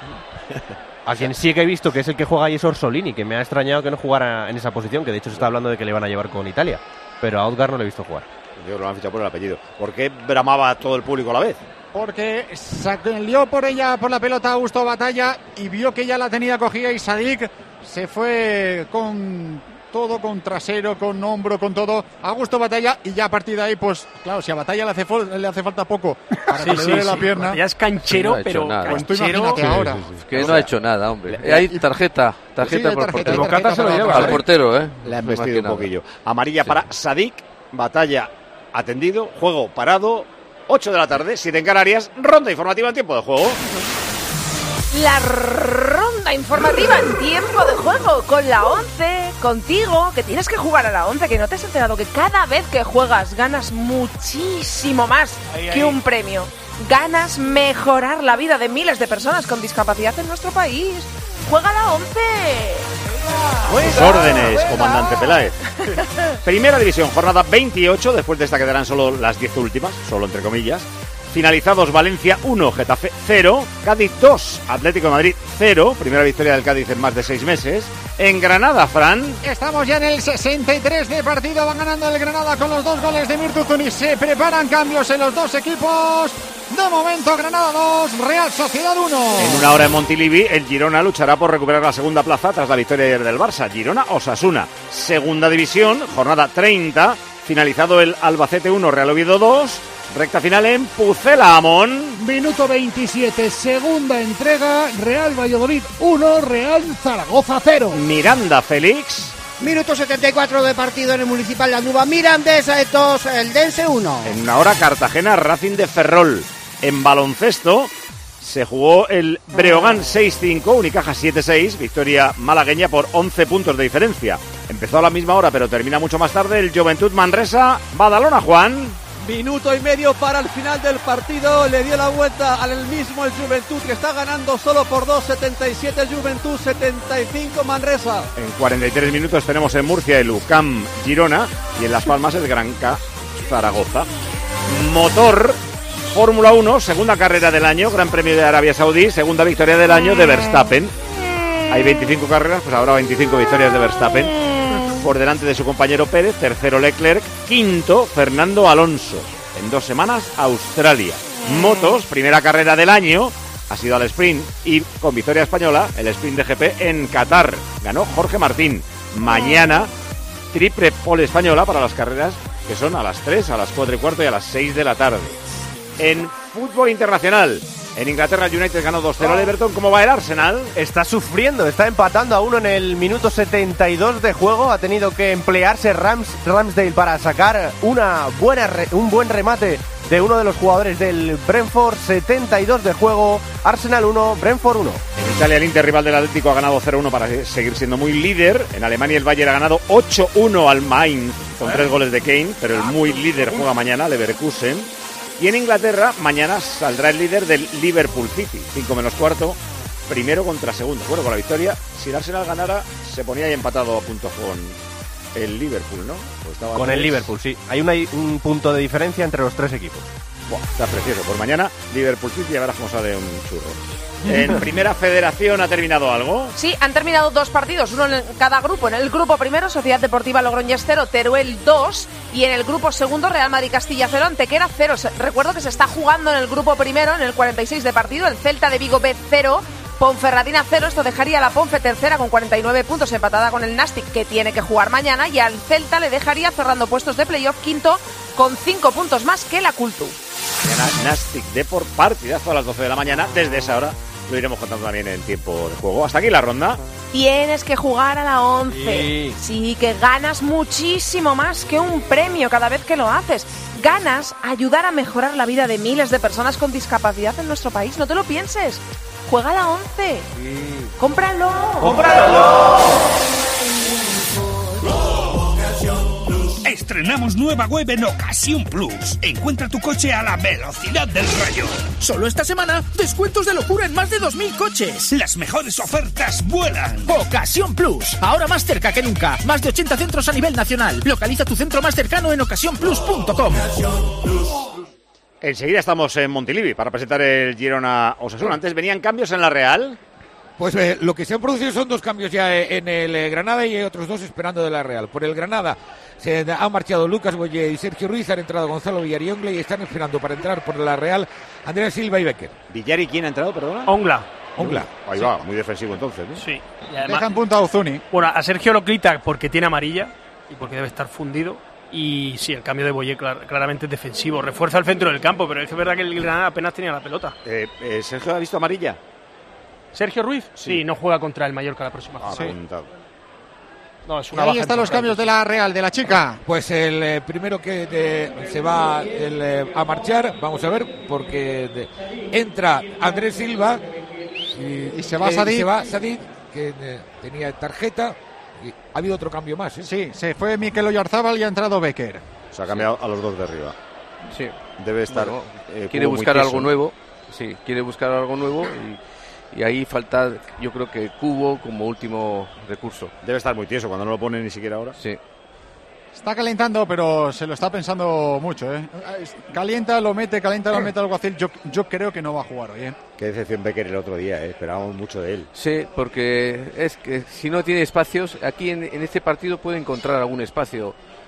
A quien sí que he visto que es el que juega ahí es Orsolini, que me ha extrañado que no jugara en esa posición, que de hecho se está hablando de que le van a llevar con Italia. Pero a Odgar no le he visto jugar. Yo lo han fichado por el apellido. ¿Por qué bramaba todo el público a la vez? Porque salió por ella, por la pelota Augusto Batalla y vio que ya la tenía cogida y Sadik se fue con todo, con trasero, con hombro, con todo. Augusto Batalla y ya a partir de ahí, pues claro, si a Batalla le hace, le hace falta poco para sí, que sí, le duele sí, la pierna. Ya es canchero, no pero nada. Pues tú canchero. imagínate Sí, ahora. sí, sí, es que no ha hecho nada, hombre. Hay tarjeta, tarjeta Sí, por tarjeta, portero. tarjeta se lo para- lleva, Al portero, ¿eh? Le han No más vestido que un nada. poquillo. Amarilla Sí. para Sadik. Batalla atendido. Juego parado. ocho de la tarde, siete en Canarias. Ronda informativa en tiempo de juego. La ronda informativa en tiempo de juego con la once, contigo, que tienes que jugar a la once, que no te has enterado que cada vez que juegas ganas muchísimo más Ahí, que ahí. un premio. Ganas mejorar la vida de miles de personas con discapacidad en nuestro país. ¡Juega a la once! Sus órdenes, comandante Peláez. Primera división, jornada veintiocho. Después de esta quedarán solo las diez últimas, solo entre comillas. Finalizados: Valencia uno, Getafe cero, Cádiz dos, Atlético de Madrid cero. Primera victoria del Cádiz en más de seis meses. En Granada, Fran. Estamos ya en el sesenta y tres de partido, van ganando el Granada con los dos goles de Mirtu Zunis. Se preparan cambios en los dos equipos. De momento, Granada dos, Real Sociedad uno. En una hora en Montilivi, el Girona luchará por recuperar la segunda plaza tras la victoria ayer del Barça. Girona-Osasuna. Segunda división, jornada treinta. Finalizado el Albacete uno, Real Oviedo dos. Recta final en Pucela, Amón. Minuto veintisiete, segunda entrega, Real Valladolid uno, Real Zaragoza cero. Miranda, Félix. Minuto setenta y cuatro de partido en el Municipal de Andúba. Mirandesa dos, Eldense uno. En una hora, Cartagena, Racing de Ferrol. En baloncesto se jugó el Breogán seis cinco, Unicaja siete seis, victoria malagueña por once puntos de diferencia. Empezó a la misma hora, pero termina mucho más tarde el Juventud Manresa, Badalona, Juan. Minuto y medio para el final del partido, le dio la vuelta al mismo el Juventud, que está ganando solo por dos, setenta y siete Juventud, setenta y cinco Manresa. En cuarenta y tres minutos tenemos en Murcia el U C A M Girona y en Las Palmas el Granca Zaragoza. Motor, Fórmula uno, segunda carrera del año, Gran Premio de Arabia Saudí, segunda victoria del año de Verstappen. Hay veinticinco carreras, pues habrá veinticinco victorias de Verstappen. Por delante de su compañero Pérez, tercero Leclerc, quinto Fernando Alonso. En dos semanas, Australia. Motos, primera carrera del año, ha sido al sprint y con victoria española, el sprint de G P en Qatar. Ganó Jorge Martín. Mañana, triple pole española para las carreras que son a las tres, a las cuatro y cuarto y a las seis de la tarde. En fútbol internacional, en Inglaterra el United ganó dos cero al Everton. ¿Cómo va el Arsenal? Está sufriendo, está empatando a uno en el minuto setenta y dos de juego. Ha tenido que emplearse Rams, Ramsdale para sacar una buena re, un buen remate de uno de los jugadores del Brentford. setenta y dos de juego, Arsenal uno, Brentford uno. En Italia el Inter, rival del Atlético, ha ganado cero uno para seguir siendo muy líder. En Alemania el Bayern ha ganado ocho uno al Mainz con tres goles de Kane, pero el muy líder juega mañana, Leverkusen. Y en Inglaterra, mañana saldrá el líder del Liverpool City, cinco menos cuarto, primero contra segundo. Bueno, con la victoria, si el Arsenal ganara, se ponía ahí empatado a puntos con el Liverpool, ¿no? Pues estaba con tres. El Liverpool, sí. Hay una, un punto de diferencia entre los tres equipos. Buah, está precioso. Pues mañana, Liverpool City, ya verás cómo sale un churro. En Primera Federación, ¿ha terminado algo? Sí, han terminado dos partidos, uno en cada grupo. En el grupo primero, Sociedad Deportiva Logroñés cero, Teruel dos. Y en el grupo segundo, Real Madrid Castilla cero, Antequera cero. Recuerdo que se está jugando en el grupo primero, en el cuarenta y seis de partido, el Celta de Vigo B cero, Ponferradina cero. Esto dejaría a la Ponfe tercera con cuarenta y nueve puntos, empatada con el Nastic, que tiene que jugar mañana. Y al Celta le dejaría cerrando puestos de playoff quinto con cinco puntos más que la Cultu. Mañana Nastic Deport, partidazo a las doce de la mañana. Desde esa hora lo iremos contando también en tiempo de juego. Hasta aquí la ronda. Tienes que jugar a la once. Sí. Sí, que ganas muchísimo más que un premio cada vez que lo haces. Ganas ayudar a mejorar la vida de miles de personas con discapacidad en nuestro país. No te lo pienses. Juega a la once. Sí. ¡Cómpralo! ¡Cómpralo! Estrenamos nueva web en Ocasión Plus. Encuentra tu coche a la velocidad del rayo. Solo esta semana, descuentos de locura en más de dos mil coches. Las mejores ofertas vuelan. Ocasión Plus, ahora más cerca que nunca. Más de ochenta centros a nivel nacional. Localiza tu centro más cercano en ocasión plus punto com. Enseguida estamos en Montilivi para presentar el Girona Osasuna. Antes venían cambios en la Real. Pues eh, lo que se han producido son dos cambios ya eh, en el eh, Granada y otros dos esperando de la Real. Por el Granada se han marchado Lucas Boye y Sergio Ruiz, han entrado Gonzalo Villariongle y están esperando para entrar por la Real Andrea Silva y Becker. ¿Villar y quién ha entrado, perdona? Ongla. Ongla. Ahí va, muy defensivo entonces, ¿no? Sí. Y además, deja en punta a Uzuni. Bueno, a Sergio lo quita porque tiene amarilla y porque debe estar fundido. Y sí, el cambio de Boye clar, claramente es defensivo. Refuerza el centro del campo, pero es verdad que el Granada apenas tenía la pelota. Eh, eh, ¿Sergio ha visto amarilla? ¿Sergio Ruiz? Sí, sí, no juega contra el Mallorca la próxima ah, sí. No, es una y ahí están los cambios de la Real, de la chica. Pues el eh, primero que de, se va el, eh, a marchar, vamos a ver, porque de, entra Andrés Silva y, y se va eh, Sadid. Se va Sadid, que eh, tenía tarjeta. Y ha habido otro cambio más, ¿eh? Sí, se fue Mikel Oyarzábal y ha entrado Becker. Se ha cambiado sí. a los dos de arriba. Sí. Debe estar... Bueno, eh, quiere buscar algo nuevo. Sí, quiere buscar algo nuevo y... Y ahí falta, yo creo que Cubo como último recurso. Debe estar muy tieso cuando no lo pone ni siquiera ahora. Sí. Está calentando, pero se lo está pensando mucho, ¿eh? Calienta, lo mete, calienta, lo mete al Alguacil. Yo, yo creo que no va a jugar hoy, ¿eh? Qué decepción Becker el otro día, ¿eh? Esperábamos mucho de él. Sí, porque es que si no tiene espacios, aquí en, en este partido puede encontrar algún espacio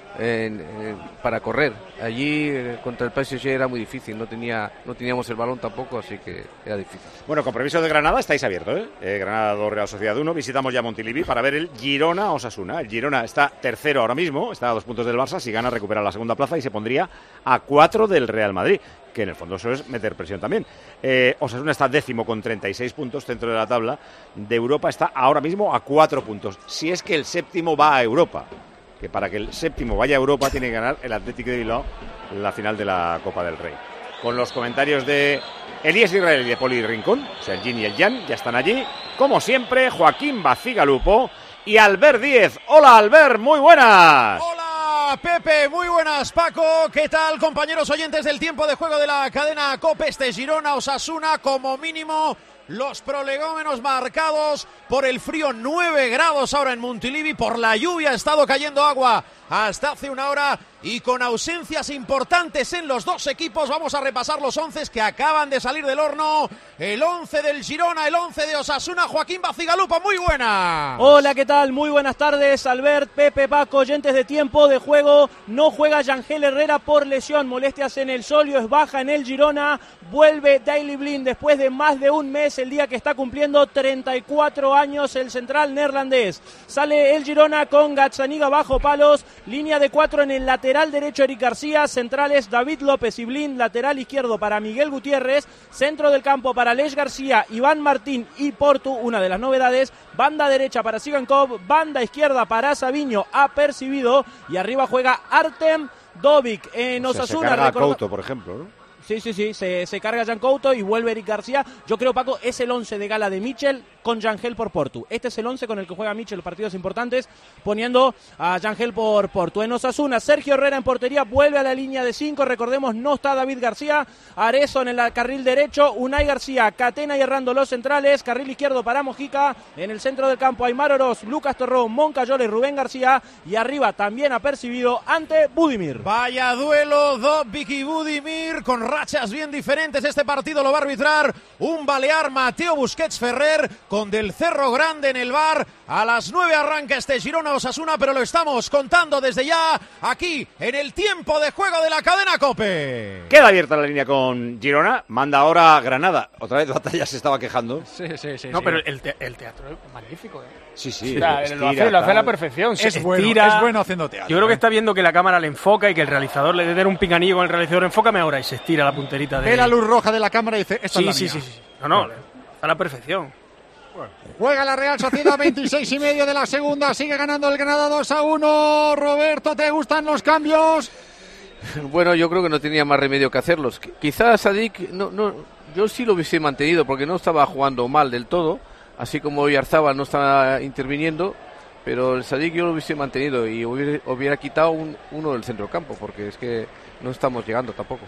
en, en, para correr. Allí eh, contra el P S G era muy difícil, no tenía no teníamos el balón tampoco, así que era difícil. Bueno, compromiso de Granada, estáis abiertos, ¿eh? eh Granada dos, Real Sociedad uno, visitamos ya Montilivi para ver el Girona-Osasuna. El Girona está tercero ahora mismo, está a dos puntos del Barça, si gana recupera la segunda plaza y se pondría a cuatro del Real Madrid, que en el fondo eso es meter presión también. Eh, Osasuna está décimo con treinta y seis puntos, centro de la tabla. De Europa está ahora mismo a cuatro puntos, si es que el séptimo va a Europa. Que para que el séptimo vaya a Europa tiene que ganar el Athletic de Bilbao la final de la Copa del Rey. Con los comentarios de Elías Israel y de Poli Rincón, o sea, el Gin y el Jan ya están allí. Como siempre, Joaquín Bacigalupo y Albert Díez. Hola, Albert, muy buenas. Hola, Pepe, muy buenas, Paco. ¿Qué tal, compañeros oyentes del tiempo de juego de la cadena COPE? Este Girona Osasuna, como mínimo, los prolegómenos marcados por el frío, nueve grados ahora en Montilivi, por la lluvia ha estado cayendo agua hasta hace una hora y con ausencias importantes en los dos equipos. Vamos a repasar los once que acaban de salir del horno. El once del Girona, el once de Osasuna. Joaquín Bacigalupo, muy buena. Hola, ¿qué tal? Muy buenas tardes, Albert, Pepe, Paco, oyentes de tiempo de juego. No juega Yangel Herrera por lesión, molestias en el solio, es baja en el Girona. Vuelve Daley Blind después de más de un mes, el día que está cumpliendo treinta y cuatro años el central neerlandés. Sale el Girona con Gazzaniga bajo palos, línea de cuatro en el lateral derecho Eric García, centrales David López y Blind, lateral izquierdo para Miguel Gutiérrez, centro del campo para Aleix García, Iván Martín y Portu, una de las novedades, banda derecha para Sigankov, banda izquierda para Savinho, apercibido, y arriba juega Artem Dovic. En o sea, Osasuna, se carga recorda... Couto, por ejemplo, ¿no? Sí, sí, sí, se, se carga Jan Couto y vuelve Eric García. Yo creo, Paco, es el once de gala de Michel con Yangel por Portu. Este es el once con el que juega Michel los partidos importantes, poniendo a Yangel por Portu. En Osasuna, Sergio Herrera en portería, vuelve a la línea de cinco. Recordemos, no está David García. Arezzo en el carril derecho, Unai García, Catena y Errando los centrales. Carril izquierdo para Mojica. En el centro del campo, Aimar Oroz, Lucas Torró, Moncayola y Rubén García. Y arriba también apercibido ante Budimir. Vaya duelo, Dovic y Budimir, con rachas bien diferentes. Este partido lo va a arbitrar un balear, Mateo Busquets Ferrer, con Del Cerro Grande en el V A R. A las nueve arranca este Girona Osasuna, pero lo estamos contando desde ya aquí en el tiempo de juego de la cadena COPE. Queda abierta la línea con Girona, manda ahora Granada. Otra vez Batalla se estaba quejando. Sí, sí, sí. No, sí. Pero el, te el teatro es magnífico, ¿eh? Sí, sí. O sea, estira, lo, hace, lo hace a la perfección. Es, se bueno, estira. es bueno haciendo teatro. Yo creo que ¿eh? está viendo que la cámara le enfoca y que el realizador le debe dar un picanillo con el realizador. Enfócame ahora y se estira la punterita de... Ve la luz roja de la cámara y dice, esta sí, es la sí, mía. sí, sí. No, no, a la perfección. Bueno. Juega la Real Sociedad, veintiséis y medio de la segunda, sigue ganando el Granada dos a uno. Roberto, ¿te gustan los cambios? Bueno, yo creo que no tenía más remedio que hacerlos. Quizás Sadik, no, no, yo sí lo hubiese mantenido porque no estaba jugando mal del todo, así como Oyarzábal no estaba interviniendo, pero el Sadik yo lo hubiese mantenido y hubiera, hubiera quitado un, uno del centrocampo, porque es que no estamos llegando tampoco.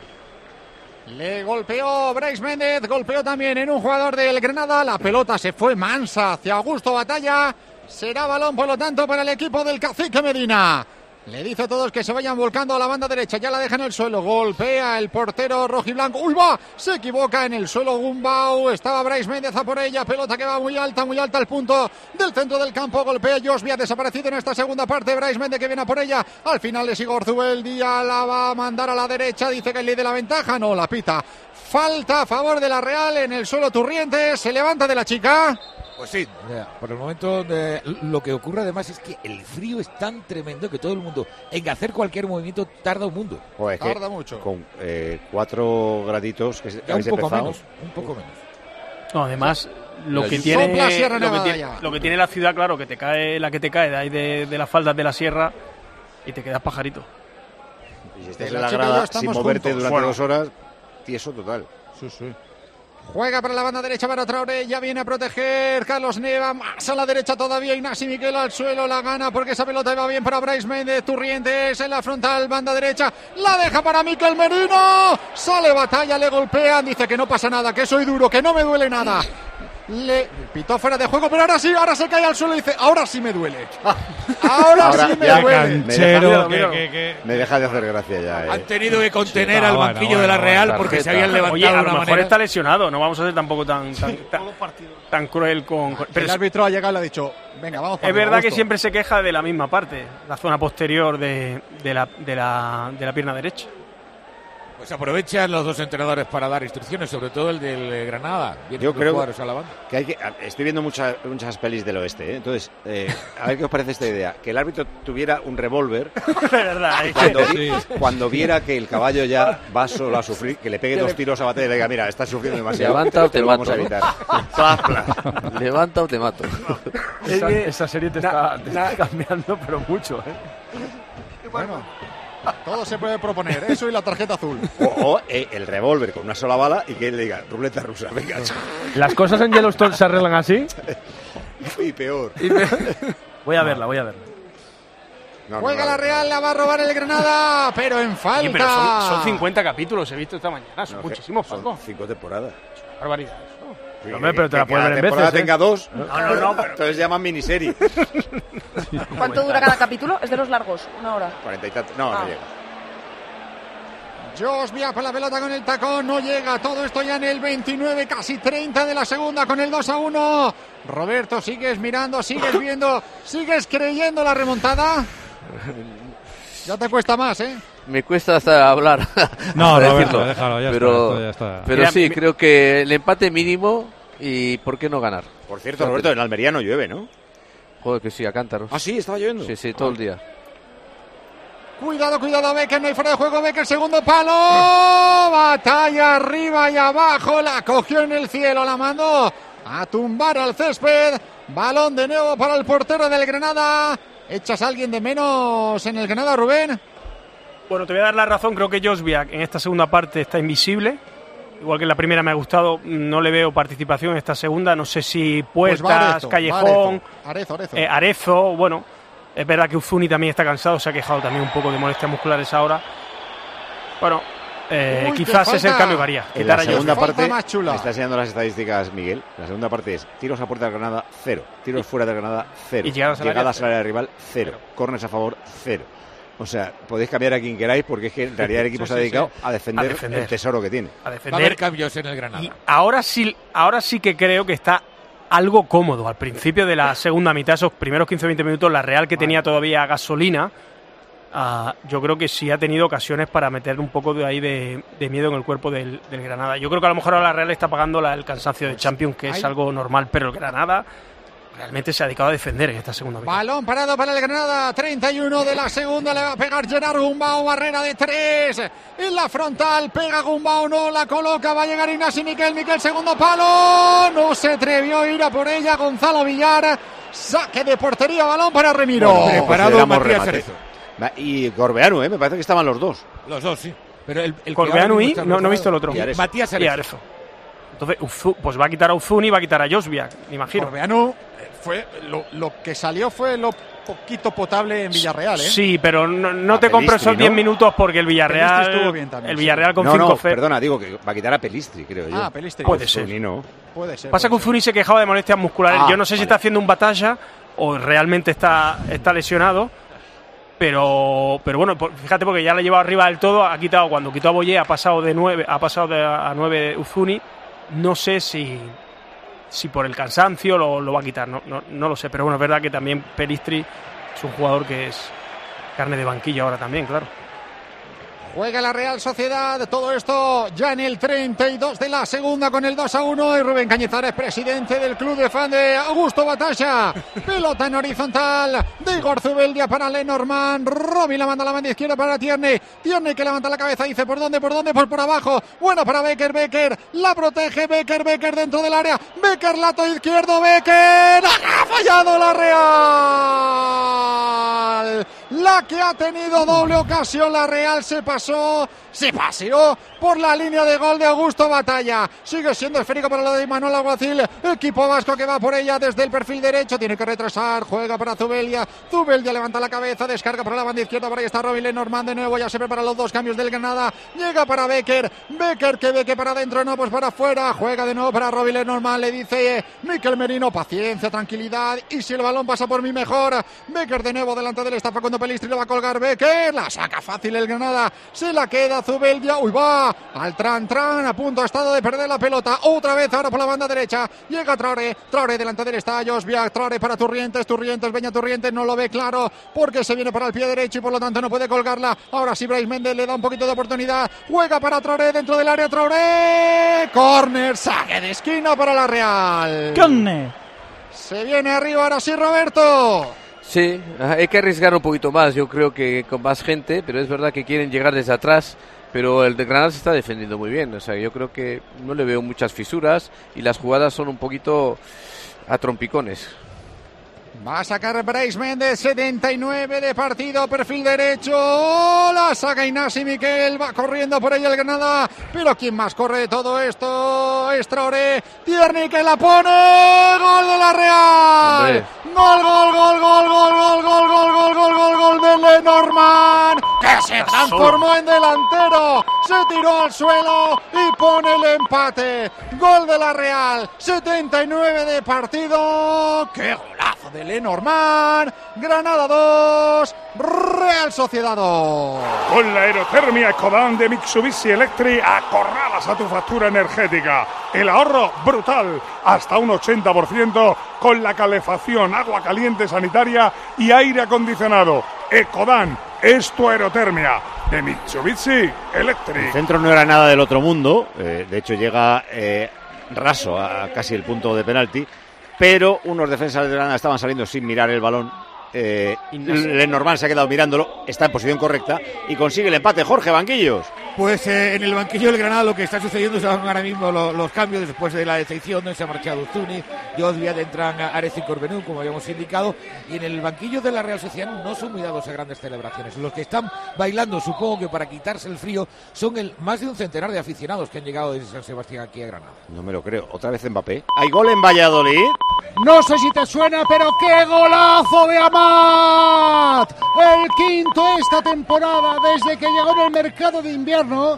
Le golpeó Brais Méndez, golpeó también en un jugador del Granada, la pelota se fue mansa hacia Augusto Batalla, será balón por lo tanto para el equipo del Cacique Medina. Le dice a todos que se vayan volcando a la banda derecha, ya la deja en el suelo, golpea el portero rojiblanco, ¡uy va! Se equivoca en el suelo Gumbau, estaba Brais Méndez a por ella, pelota que va muy alta, muy alta al punto del centro del campo, golpea Josby, ha desaparecido en esta segunda parte, Brais Méndez que viene a por ella, al final es Igor Zubeldia, la va a mandar a la derecha, dice que le dé la ventaja, no, la pita. Falta a favor de la Real en el suelo Turrientes, se levanta de la chica. Pues sí, por el momento eh, lo que ocurre además es que el frío es tan tremendo que todo el mundo en hacer cualquier movimiento tarda un mundo. Pues tarda mucho. Con eh, cuatro graditos que ya un poco empezado. menos, un poco menos. No, además lo que tiene lo que tiene, lo que tiene la ciudad, claro, que te cae la que te cae de ahí de, de las faldas de la sierra y te quedas pajarito. Y si estás en la grada sin moverte juntos. durante bueno. dos horas, tieso total. Sí, sí. Juega para la banda derecha para Traoré, ya viene a proteger Carlos Neva, más a la derecha todavía Ignasi Miquel al suelo, la gana porque esa pelota va bien para Brais Méndez, Turrientes en la frontal, banda derecha, la deja para Miquel Merino, sale Batalla, le golpean, dice que no pasa nada, que soy duro, que no me duele nada. Le pitó fuera de juego, pero ahora sí, ahora se cae al suelo y dice, ahora sí me duele. Ahora, ahora sí me duele. Me deja, que, que, que, me deja de hacer gracia ya. Eh. Han tenido que contener sí, al banquillo bueno, bueno, de la Real bueno, porque tarjeta. Se habían levantado. Oye, a lo mejor manera. Está lesionado, no vamos a ser tampoco tan tan, tan, tan cruel con... con pero el árbitro ha llegado y le ha dicho, venga, vamos. Es verdad que siempre se queja de la misma parte, la zona posterior de, de, la, de, la, de la pierna derecha. Pues aprovechan los dos entrenadores para dar instrucciones, sobre todo el del Granada. Yo creo que hay que... Estoy viendo muchas, muchas pelis del oeste, ¿eh? Entonces, eh, a ver qué os parece esta idea. Que el árbitro tuviera un revólver. De verdad. ¿eh? Cuando, sí. cuando viera que el caballo ya va solo a sufrir, que le pegue dos tiros a batalla y le diga, mira, estás sufriendo demasiado. Levanta o te, te mato. Vamos a evitar. Plas, plas. Levanta o te mato. Esa, esa serie te está, te está cambiando, pero mucho, ¿eh? Bueno... Todo se puede proponer, eso y la tarjeta azul. O, o eh, el revólver con una sola bala y que él le diga, ruleta rusa, venga. ¿Las cosas en Yellowstone se arreglan así? Y peor. Y pe... Voy a verla, voy a verla. No, Juega no, no, la Real, la va a robar el Granada, pero en falta. Sí, pero son, son cincuenta capítulos, he visto esta mañana, son no, muchísimos, son Paco. cinco temporadas. Barbaridad. Sí, hombre, pero te la puedes ver en veces, ¿eh? Tenga dos. No, no, no. Pero... Entonces se llaman miniserie. ¿Cuánto dura cada capítulo? Es de los largos, una hora. Cuarenta y tantos. No, ah. no llega. Josvia por la pelota con el tacón, no llega. Todo esto ya en el veintinueve, casi treinta de la segunda con el dos a uno. Roberto, sigues mirando, sigues viendo, sigues creyendo la remontada. Ya te cuesta más, ¿eh? Me cuesta hasta hablar. No, no, déjalo, déjalo, ya pero, está, ya está. Pero Mira, sí, mi... creo que el empate mínimo y ¿por qué no ganar? Por cierto, Roberto, en Almería no llueve, ¿no? Joder, que sí, a cántaros. Ah, sí, estaba lloviendo. Sí, sí, todo ah. el día. Cuidado, cuidado, Becker, no hay fuera de juego, Becker, segundo palo, batalla arriba y abajo, la cogió en el cielo, la mandó a tumbar al césped, balón de nuevo para el portero del Granada. ¿Echas a alguien de menos en el Granada, Rubén? Bueno, te voy a dar la razón, creo que Josvia en esta segunda parte está invisible, igual que en la primera me ha gustado, no le veo participación en esta segunda, no sé si Puertas, pues Arezo, Callejón, Arezo, Arezo. Eh, Arezo, bueno... Es verdad que Uzuni también está cansado, se ha quejado también un poco de molestias musculares ahora. Bueno, eh, Uy, quizás es el cambio que haría. En la segunda parte, me está enseñando las estadísticas, Miguel. La segunda parte es tiros a puerta de Granada, cero. Tiros fuera de Granada, cero. Y llegadas al área rival, cero. Corners a favor, cero. O sea, podéis cambiar a quien queráis porque es que en realidad el equipo sí, se ha dedicado sí, sí. A, defender a defender el tesoro que tiene. A defender. Va a haber cambios en el Granada. Y ahora sí, ahora sí que creo que está algo cómodo. Al principio de la segunda mitad, esos primeros quince veinte minutos, la Real que tenía todavía gasolina, uh, yo creo que sí ha tenido ocasiones para meter un poco de ahí de, de miedo en el cuerpo del, del Granada. Yo creo que a lo mejor ahora la Real está pagando la, el cansancio de Champions, que es algo normal, pero el Granada realmente se ha dedicado a defender en esta segunda mitad. Balón parado para el Granada, treinta y uno de la segunda, le va a pegar Gerard Gumbau, barrera de tres, en la frontal, pega Gumbau, no la coloca, va a llegar Ignasi Miquel, Miquel segundo palo, no se atrevió a ir a por ella Gonzalo Villar, saque de portería, balón para Remiro. Bueno, preparado Matías Cerezo. Y Corbeanu, ¿eh? Me parece que estaban los dos. Los dos, sí. Pero el, el Corbeanu y, no, no he visto el otro. Y Matías Cerezo. Entonces, Uzu, pues va a quitar a Uzuni y va a quitar a Josvia, me imagino. Corbeanu fue lo, lo que salió fue lo poquito potable en Villarreal, ¿eh? Sí, pero no, no te compro esos diez ¿no? minutos porque el Villarreal estuvo bien también, el Villarreal sí. con no, cinco no, fe... perdona, digo que va a quitar a Pelistri, creo yo. Ah, Pelistri. Puede ser. Uzuni no. Puede ser. Pasa puede que Uzuni se quejaba de molestias musculares. Ah, yo no sé vale. si está haciendo un batalla o realmente está, está lesionado. Pero, pero bueno, fíjate porque ya le ha llevado arriba del todo, ha quitado, cuando quitó a Boyé ha pasado de nueve, ha pasado de a nueve Uzuni. No sé si, si por el cansancio lo, lo va a quitar, no, no, no lo sé, pero bueno, es verdad que también Pelistri es un jugador que es carne de banquillo ahora también, claro. Juega la Real Sociedad, todo esto ya en el treinta y dos de la segunda con el dos a uno y Rubén Cañizares, presidente del club de fan de Augusto Batalla. Pelota en horizontal de Igor Zubeldia para Lenormand. Robbie la manda a la banda izquierda para Tierney. Tierney que levanta la cabeza, dice por dónde, por dónde, pues por abajo. Bueno para Becker, Becker la protege, Becker, Becker dentro del área. Becker, lato izquierdo, Becker. ¡Ha fallado la Real! la que ha tenido doble ocasión la Real, se pasó, se paseó por la línea de gol de Augusto Batalla. Sigue siendo esférico para lo de Manuel Alguacil, equipo vasco que va por ella desde el perfil derecho, tiene que retrasar, juega para Zubeldia, Zubeldia levanta la cabeza, descarga por la banda izquierda, por ahí está Robin Lenormand de nuevo, ya se prepara los dos cambios del Granada, llega para Becker, Becker que ve que para adentro, no, pues para afuera, juega de nuevo para Robin Lenormand, le dice eh, Mikel Merino, paciencia, tranquilidad, y si el balón pasa por mí mejor, Becker de nuevo delante del estafa cuando Pelistri lo va a colgar, Becker, la saca fácil el Granada, se la queda Zubeldia, uy va, al tran tran, a punto ha estado de perder la pelota, otra vez ahora por la banda derecha, llega Traoré, Traoré delante del estadio, Osbiak, Traoré para Turrientes, Turrientes, Beña Turrientes, no lo ve claro, porque se viene para el pie derecho y por lo tanto no puede colgarla, ahora sí Brais Méndez le da un poquito de oportunidad, juega para Traoré dentro del área, Traoré, córner, saque de esquina para la Real. Córner. Se viene arriba ahora sí Roberto. Sí, hay que arriesgar un poquito más, yo creo que con más gente, pero es verdad que quieren llegar desde atrás, pero el de Granada se está defendiendo muy bien, o sea, yo creo que no le veo muchas fisuras y las jugadas son un poquito a trompicones. Va a sacar Brais Méndez, setenta y nueve de partido, perfil derecho, la saca Ignasi Miquel, va corriendo por ahí el Granada, pero ¿quién más corre de todo esto? Es Traoré, Tierney que la pone, gol de la Real, Hombre. gol, gol, gol, gol, gol, gol, gol, gol, gol, gol, gol, gol de Lenormand, que se transformó en delantero, se tiró al suelo y pone el empate, gol de la Real, setenta y nueve de partido, qué golazo de Lenormand, Granada dos, Real Sociedad dos. Con la aerotermia Ecodan de Mitsubishi Electric acorralas a tu factura energética. El ahorro brutal, hasta un ochenta por ciento con la calefacción, agua caliente sanitaria y aire acondicionado. Ecodan es tu aerotermia de Mitsubishi Electric. El centro no era nada del otro mundo, eh, de hecho llega eh, raso a casi el punto de penalti, pero unos defensas de Granada estaban saliendo sin mirar el balón. Eh, Lenormand se ha quedado mirándolo, está en posición correcta y consigue el empate. Jorge, banquillos. Pues eh, en el banquillo del Granada lo que está sucediendo es ahora mismo los, los cambios después de la decepción, donde se ha marchado Zuni, Josviat, entran Ares y Corbenú, como habíamos indicado, y en el banquillo de la Real Sociedad no son muy dados a grandes celebraciones. Los que están bailando, supongo que para quitarse el frío, son el más de un centenar de aficionados que han llegado desde San Sebastián aquí a Granada. No me lo creo, otra vez Mbappé. ¿Hay gol en Valladolid? No sé si te suena, pero ¡qué golazo de Amat! El quinto esta temporada desde que llegó en el mercado de invierno.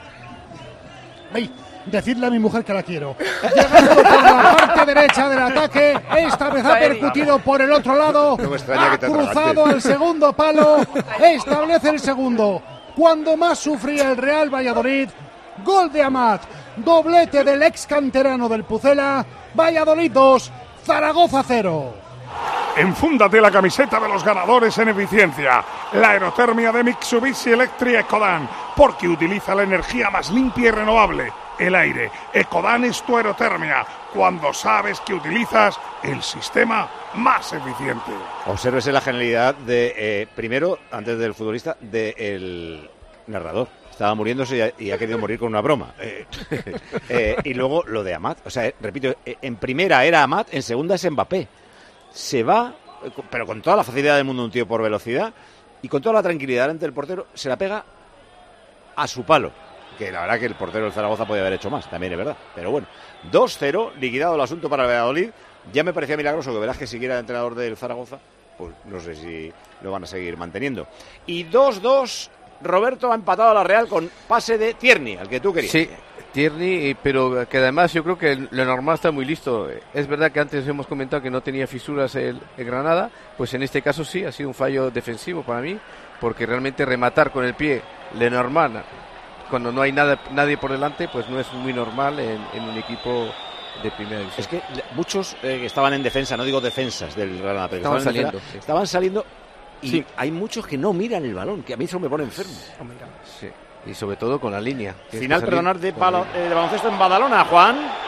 Ay, decirle a mi mujer que la quiero. Llegando por la parte derecha del ataque, esta vez ha percutido por el otro lado, No me extraña que te ha cruzado atragantes. al segundo palo, establece el segundo. Cuando más sufría el Real Valladolid, gol de Amat, doblete del ex canterano del Pucela, Valladolid dos, Zaragoza cero. Enfúndate la camiseta de los ganadores en eficiencia. La aerotermia de Mitsubishi Electric Ecodan, porque utiliza la energía más limpia y renovable, el aire. Ecodan es tu aerotermia, cuando sabes que utilizas el sistema más eficiente. Obsérvese la genialidad de, eh, primero, antes del futbolista, del narrador. Estaba muriéndose y ha, y ha querido morir con una broma. Eh, eh, y luego lo de Amat. O sea, eh, repito, eh, en primera era Amat, en segunda es Mbappé. Se va, eh, pero con toda la facilidad del mundo, un tío por velocidad y con toda la tranquilidad ante el portero, se la pega a su palo. Que la verdad que el portero del Zaragoza podía haber hecho más, también es verdad. Pero bueno, dos cero, liquidado el asunto para el Valladolid. Ya me parecía milagroso que verás que siguiera el entrenador del Zaragoza. Pues no sé si lo van a seguir manteniendo. Y dos dos, Roberto ha empatado a la Real con pase de Tierney, al que tú querías. Sí, Tierney, pero que además yo creo que Lenormand está muy listo. Es verdad que antes hemos comentado que no tenía fisuras el, el Granada, pues en este caso sí, ha sido un fallo defensivo para mí, porque realmente rematar con el pie Lenormand cuando no hay nada, nadie por delante, pues no es muy normal en, en un equipo de primera división. Es que muchos eh, estaban en defensa, no digo defensas del Granada, pero estaban, estaban saliendo, defensa, sí. estaban saliendo y Sí. hay muchos que no miran el balón, que a mí eso me pone enfermo. Sí. Y sobre todo con la línea. Tienes Final, que salir perdonar, de, con palo, la línea. eh, de baloncesto en Badalona, Juan.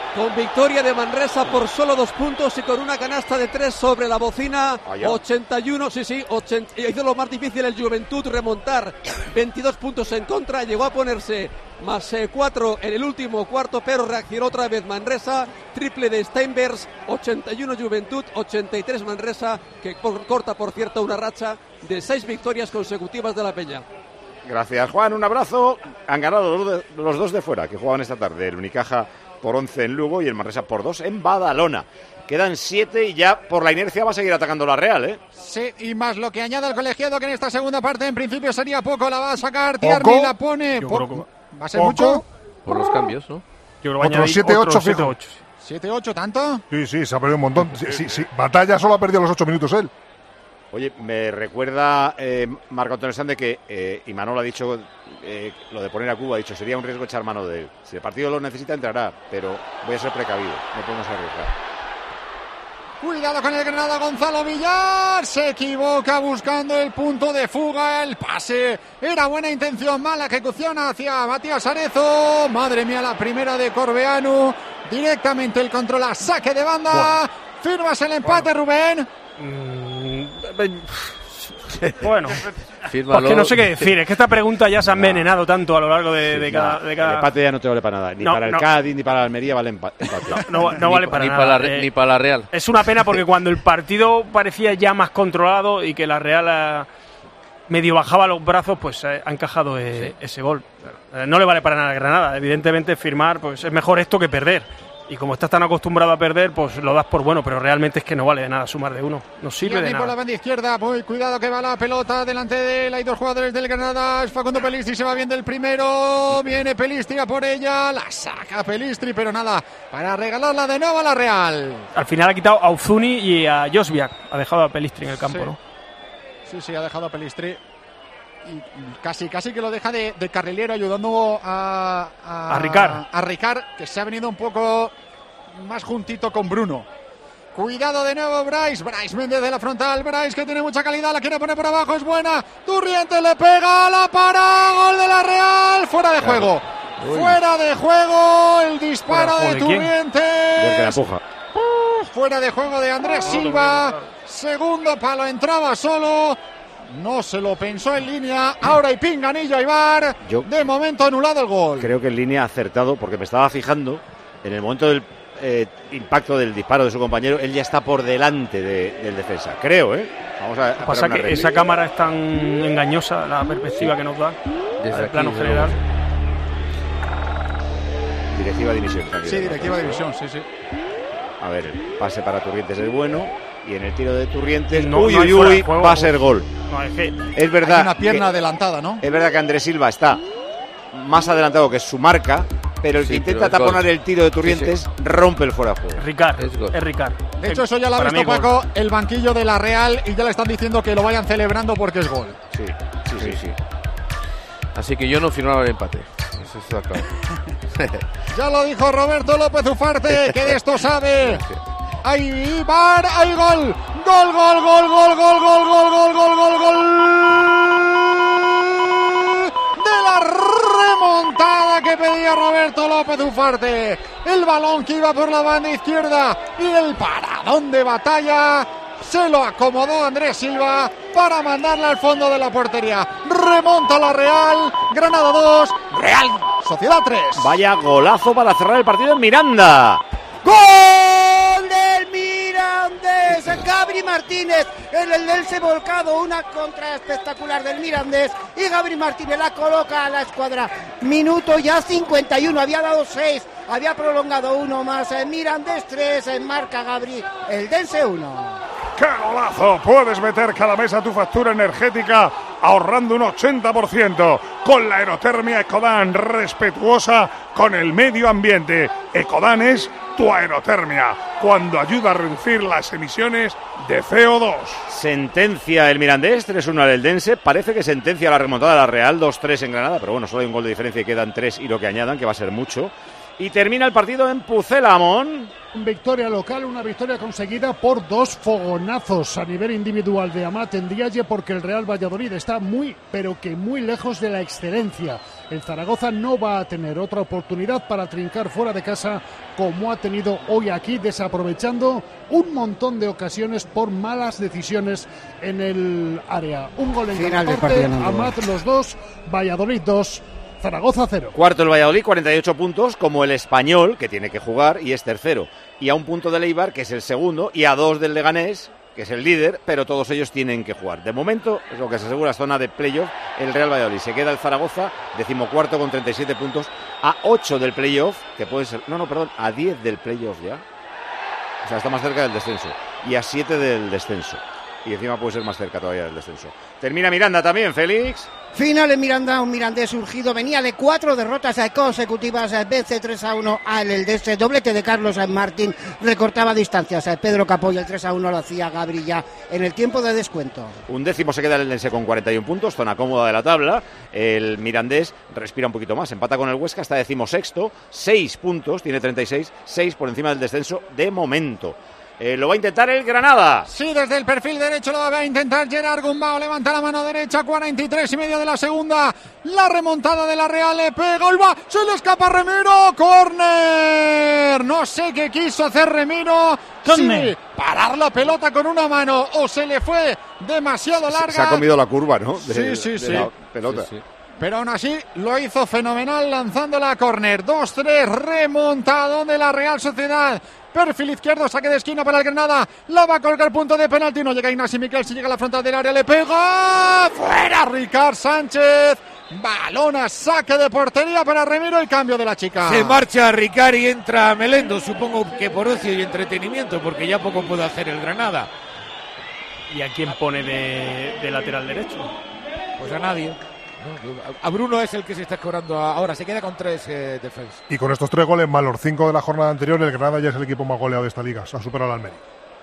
con victoria de Manresa por solo dos puntos y con una canasta de tres sobre la bocina. Allá. ochenta y uno, sí, sí, ochenta, hizo lo más difícil el Juventud remontar, veintidós puntos en contra, llegó a ponerse más eh, cuatro en el último cuarto, pero reaccionó otra vez Manresa, triple de Steinbergs, ochenta y uno Juventud, ochenta y tres Manresa, que por, corta por cierto una racha de seis victorias consecutivas de la Peña. Gracias, Juan, un abrazo. Han ganado los, de, los dos de fuera que jugaban esta tarde, el Unicaja por once en Lugo y el Manresa por dos en Badalona. Quedan siete y ya por la inercia va a seguir atacando la Real, ¿eh? Sí, y más lo que añade el colegiado, que en esta segunda parte en principio sería poco, la va a sacar Tierney, la pone... Po- que... ¿Va a ser poco? Mucho? Por los cambios, ¿no? Yo creo que otros siete ocho fijo. siete ocho, ¿tanto? Sí, sí, se ha perdido un montón. Sí, sí, sí. Batalla solo ha perdido los ocho minutos él. Oye, me recuerda eh, Marco Antonio Sande que eh, Imanol ha dicho eh, lo de poner a Cuba, ha dicho sería un riesgo echar mano de él. Si el partido lo necesita entrará, pero voy a ser precavido, no podemos arriesgar. Cuidado con el Granada, Gonzalo Villar, se equivoca buscando el punto de fuga, el pase, era buena intención, mala ejecución hacia Matías Arezo, madre mía la primera de Corbeanu, directamente el control a saque de banda, bueno. ¿Firmas el empate, bueno. Rubén? Mm, bueno, porque no sé qué decir, es que esta pregunta ya se ha envenenado tanto a lo largo de, sí, de, cada, no, de cada... El empate ya no te vale para nada, ni no, para el no. Cádiz, ni para la Almería vale empate. No, no, no vale para ni nada. Para la, eh, ni para la Real. Es una pena porque cuando el partido parecía ya más controlado y que la Real eh, medio bajaba los brazos, pues eh, ha encajado eh, sí. ese gol. Eh, no le vale para nada a Granada, evidentemente firmar, pues es mejor esto que perder. Y como estás tan acostumbrado a perder, pues lo das por bueno, pero realmente es que no vale de nada sumar de uno. No sirve de nada. Por la banda izquierda, muy cuidado que va la pelota delante de él. Hay dos jugadores del Granada. Es Facundo Pelistri, se va bien del primero. Viene Pelistri a por ella. La saca Pelistri, pero nada, para regalarla de nuevo a la Real. Al final ha quitado a Uzuni y a Josviak. Ha dejado a Pelistri en el campo, sí. ¿no? Sí, sí, ha dejado a Pelistri. Y casi, casi que lo deja de, de carrilero, ayudando a, a, a Ricard. a Ricard, que se ha venido un poco más juntito con Bruno. Cuidado de nuevo Bryce, Bryce Méndez de la frontal, Bryce que tiene mucha calidad, la quiere poner por abajo, es buena, Turrientes le pega, la para, gol de la Real, fuera de juego, Uy. fuera de juego, el disparo de, de Turrientes, desde la puja. Fuera de juego de Andrés Silva, segundo palo, entraba solo. No se lo pensó en línea. Ahora hay pinganillo a Ibar. Yo de momento anulado el gol. Creo que en línea ha acertado porque me estaba fijando en el momento del eh, impacto del disparo de su compañero. Él ya está por delante de, del defensa. Creo, ¿eh? Vamos a, a pasa que regla. Esa cámara es tan engañosa, la perspectiva que nos da desde el plano general. Directiva división. Sí, directiva división, sí, sí. A ver, el pase para Turrientes es bueno. Y en el tiro de Turrientes, no, uy, no uy, uy, juego, va a ser gol. No, es, que es verdad. Hay una pierna que, adelantada, ¿no? Es verdad que Andrés Silva está más adelantado que su marca, pero el sí, que intenta taponar el tiro de Turrientes sí, sí. rompe el fuera de juego. Ricard, es, es Ricard. De hecho, eso ya lo ha visto Paco, el banquillo de la Real, y ya le están diciendo que lo vayan celebrando porque es gol. Sí, sí, sí. sí, sí. Así que yo no firmaba el empate. Eso está claro. Ya lo dijo Roberto López Ufarte, que de esto sabe. ¡Hay bar! ¡Hay gol! ¡Gol, gol, gol, gol, gol, gol, gol, gol, gol, gol, gol! De la remontada que pedía Roberto López Ufarte. El balón que iba por la banda izquierda y el paradón de Batalla se lo acomodó Andrés Silva para mandarla al fondo de la portería. Remonta la Real, Granada dos, Real Sociedad tres. Vaya golazo para cerrar el partido en Miranda. ¡Gol del Mirandés! Gabri Martínez en el Elche volcado, una contra espectacular del Mirandés y Gabri Martínez la coloca a la escuadra. Minuto ya cincuenta y uno, había dado seis, había prolongado uno más. En Mirandés tres, en marca Gabri, el Dense uno. ¡Qué golazo! Puedes meter cada mes a tu factura energética ahorrando un ochenta por ciento con la aerotermia Ecodan, respetuosa con el medio ambiente. Ecodan es tu aerotermia, cuando ayuda a reducir las emisiones de C O dos. Sentencia el Mirandés, tres uno al Eldense. Parece que sentencia la remontada de la Real, dos tres en Granada, pero bueno, solo hay un gol de diferencia y quedan tres y lo que añadan, que va a ser mucho. Y termina el partido en Pucela-Amón. Victoria local, una victoria conseguida por dos fogonazos a nivel individual de Amat en Dialle, porque el Real Valladolid está muy, pero que muy lejos de la excelencia. El Zaragoza no va a tener otra oportunidad para trincar fuera de casa como ha tenido hoy aquí, desaprovechando un montón de ocasiones por malas decisiones en el área. Un gol en cada parte, Amat los dos, Valladolid dos. Zaragoza cero. Cuarto el Valladolid, cuarenta y ocho puntos, como el Español, que tiene que jugar y es tercero. Y a un punto del Eibar, que es el segundo, y a dos del Leganés, que es el líder, pero todos ellos tienen que jugar. De momento, es lo que se asegura zona de playoff, el Real Valladolid. Se queda el Zaragoza, decimocuarto con treinta y siete puntos, a ocho del playoff, que puede ser, no, no, perdón, a diez del playoff ya. O sea, está más cerca del descenso. Y a siete del descenso. Y encima puede ser más cerca todavía del descenso. Termina Miranda también, Félix. Final en Miranda, un mirandés surgido, venía de cuatro derrotas consecutivas, vence tres a uno al Eldense, doblete de Carlos Martín, recortaba distancias, Pedro Capó, y el tres a uno lo hacía Gabrilla en el tiempo de descuento. Un décimo se queda el Eldense con cuarenta y un puntos, zona cómoda de la tabla. El mirandés respira un poquito más, empata con el Huesca, está decimosexto, seis puntos, tiene treinta y seis, seis por encima del descenso de momento. Eh, lo va a intentar el Granada. Sí, desde el perfil derecho lo va a intentar Gerard Gumbau. Levanta la mano derecha, cuarenta y tres y medio de la segunda. La remontada de la Real, le pega el va. Se le escapa Remiro. ¡Córner! No sé qué quiso hacer Remiro. Sí, parar la pelota con una mano o se le fue demasiado larga. Se, se ha comido la curva, ¿no? sí, De, sí, de sí. La pelota. Sí, sí. Pero aún así lo hizo fenomenal lanzándola a córner. dos tres, remontadón de la Real Sociedad. Perfil izquierdo, saque de esquina para el Granada. La va a colgar, punto de penalti. No llega Ignasi Miquel, si llega a la frontal del área, le pega. ¡Fuera Ricard Sánchez! Balón a saque de portería para Remiro, el cambio de la chica. Se marcha Ricard y entra Melendo, supongo que por ocio y entretenimiento, porque ya poco puede hacer el Granada. ¿Y a quién pone de, de lateral derecho? Pues a nadie. A Bruno es el que se está cobrando ahora, se queda con tres eh, defensas. Y con estos tres goles más los cinco de la jornada anterior, el Granada ya es el equipo más goleado de esta liga, se ha superado al Almería.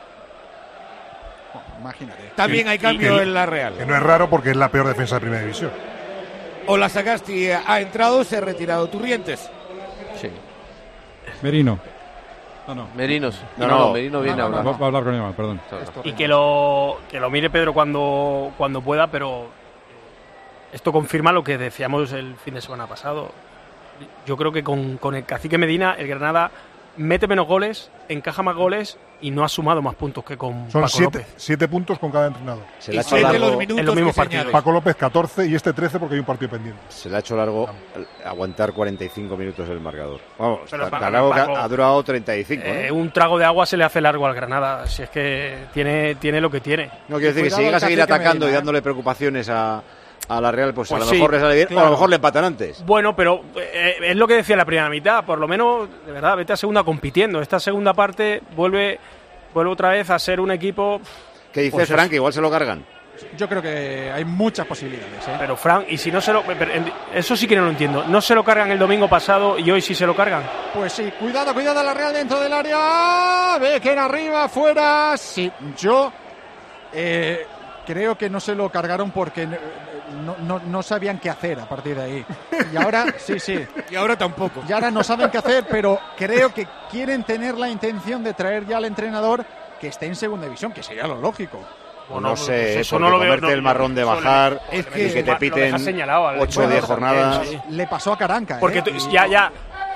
Oh, imagínate. También hay cambio en la Real. Que no es raro porque es la peor defensa de primera división. Ola Sagasti ha entrado, se ha retirado Turrientes. Sí. Merino. No, no. Merinos. No, no, no, Merino viene no, no, a hablar. Va a hablar con Iván, perdón. Y que lo, que lo mire Pedro cuando, cuando pueda, pero esto confirma lo que decíamos el fin de semana pasado. Yo creo que con, con el Cacique Medina, el Granada mete menos goles, encaja más goles y no ha sumado más puntos que con Son Paco siete, López. siete puntos con cada entrenador. Se le ha hecho largo en los mismos partidos. Paco López catorce y este trece porque hay un partido pendiente. Se le ha hecho largo aguantar cuarenta y cinco minutos el marcador. Vamos, Pero tan Paco, largo que Paco, ha durado treinta y cinco. Eh, ¿eh? un trago de agua se le hace largo al Granada, si es que tiene, tiene lo que tiene. No, quiero decir que si llega a seguir atacando Medina, y dándole preocupaciones a, a la Real, pues, pues a lo sí, mejor le sale bien, claro. o a lo mejor le empatan antes. Bueno, pero eh, es lo que decía en la primera mitad, por lo menos, de verdad, vete a segunda compitiendo. Esta segunda parte vuelve, vuelve otra vez a ser un equipo... ¿Qué dices, pues Frank? Igual se lo cargan. Yo creo que hay muchas posibilidades, ¿eh? Pero Frank, y si no se lo... Eso sí que no lo entiendo. ¿No se lo cargan el domingo pasado y hoy sí se lo cargan? Pues sí, cuidado, cuidado la Real dentro del área. Becker arriba, fuera. Sí, yo eh, creo que no se lo cargaron porque no, no, no sabían qué hacer a partir de ahí. Y ahora, sí, sí. Y ahora tampoco. Y ahora no saben qué hacer, pero creo que quieren tener la intención de traer ya al entrenador que esté en segunda división, que sería lo lógico. O no, no sé, eso no lo veo. No, el marrón de bajar es que, y que te piten ocho o diez jornadas. Sí. Le pasó a Caranca. Porque ¿eh? tú, ya, ya.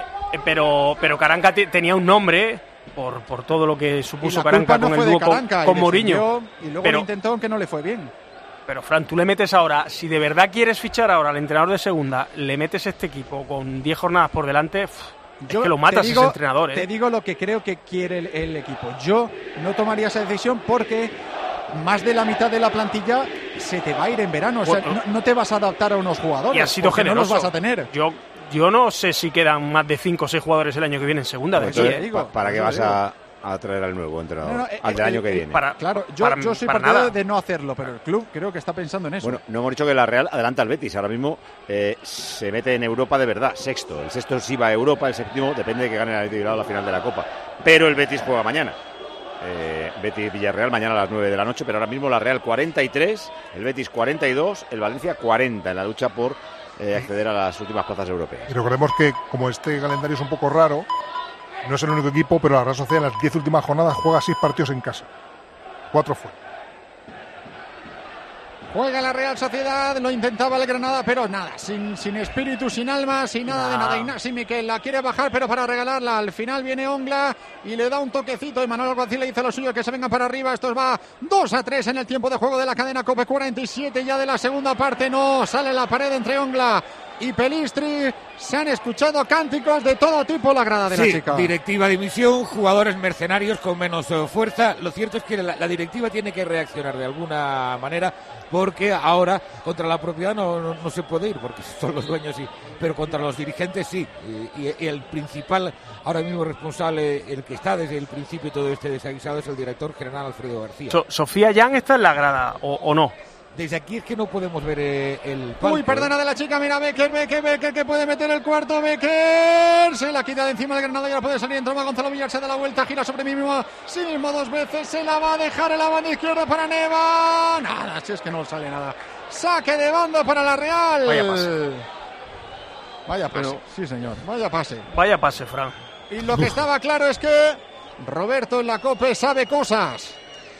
Pero, pero Caranca t- tenía un nombre por, por todo lo que supuso Caranca no con el dúo con, con Mourinho. Y luego pero, lo intentó aunque no le fue bien. Pero Fran, tú le metes ahora, si de verdad quieres fichar ahora al entrenador de segunda, le metes este equipo con diez jornadas por delante. Pff, Yo es que lo matas digo, ese entrenador. ¿eh? Te digo lo que creo que quiere el, el equipo. Yo no tomaría esa decisión porque más de la mitad de la plantilla se te va a ir en verano. O sea, Bueno, no, no te vas a adaptar a unos jugadores. Y ha sido generoso. No los vas a tener. Yo, yo no sé si quedan más de cinco o seis jugadores el año que viene en segunda. Pues de entonces, aquí, ¿eh? ¿para, ¿Para qué vas a, a traer al nuevo entrenador? No, no, al del eh, año eh, que viene. Para, claro, yo, para, yo soy para partidario nada. de no hacerlo, pero el club creo que está pensando en eso. Bueno, no hemos dicho que la Real adelanta al Betis. Ahora mismo eh, se mete en Europa de verdad, sexto. El sexto sí va a Europa, el séptimo depende de que gane el Atlético de Bilbao la final de la Copa. Pero el Betis juega mañana. Eh, Betis Villarreal mañana a las nueve de la noche, pero ahora mismo la Real cuarenta y tres, el Betis cuarenta y dos, el Valencia cuarenta en la lucha por eh, acceder a las últimas plazas europeas. Y recordemos que como este calendario es un poco raro, no es el único equipo, pero la Real Sociedad en las diez últimas jornadas juega seis partidos en casa. Cuatro fuera. Juega la Real Sociedad, lo intentaba el Granada, pero nada, sin, sin espíritu, sin alma, sin nada nah. de nada. Ignasi Miquel la quiere bajar, pero para regalarla. Al final viene Ongla y le da un toquecito. Y Manuel Alguacil le dice lo suyo, que se venga para arriba. Esto va dos a tres en el tiempo de juego de la cadena COPE. cuarenta y siete ya de la segunda parte. No, sale la pared entre Ongla y Pelistri. Se han escuchado cánticos de todo tipo la grada de sí, la chica. Directiva de dimisión, jugadores mercenarios con menos uh, fuerza. Lo cierto es que la, la directiva tiene que reaccionar de alguna manera, porque ahora contra la propiedad no, no, no se puede ir, porque son los dueños sí, pero contra los dirigentes sí. Y, y, y el principal, ahora mismo responsable, el que está desde el principio de todo este desaguisado, es el director general Alfredo García. So, ¿Sofía Jan está en la grada o, o no? Desde aquí es que no podemos ver eh, el palco. Uy, perdona de la chica, mira Becker, Becker, Becker, que puede meter el cuarto, Becker. Se la quita de encima el Granada y ahora puede salir. Entró Gonzalo Villar, se da la vuelta, gira sobre mí mismo, sí mismo dos veces, se la va a dejar en la banda izquierda para Neva. Nada, si es que no sale nada. Saque de banda para la Real. Vaya pase. Vaya pase, Pero, sí señor, vaya pase. Vaya pase, Fran. Y lo que estaba claro es que Roberto en la COPE sabe cosas.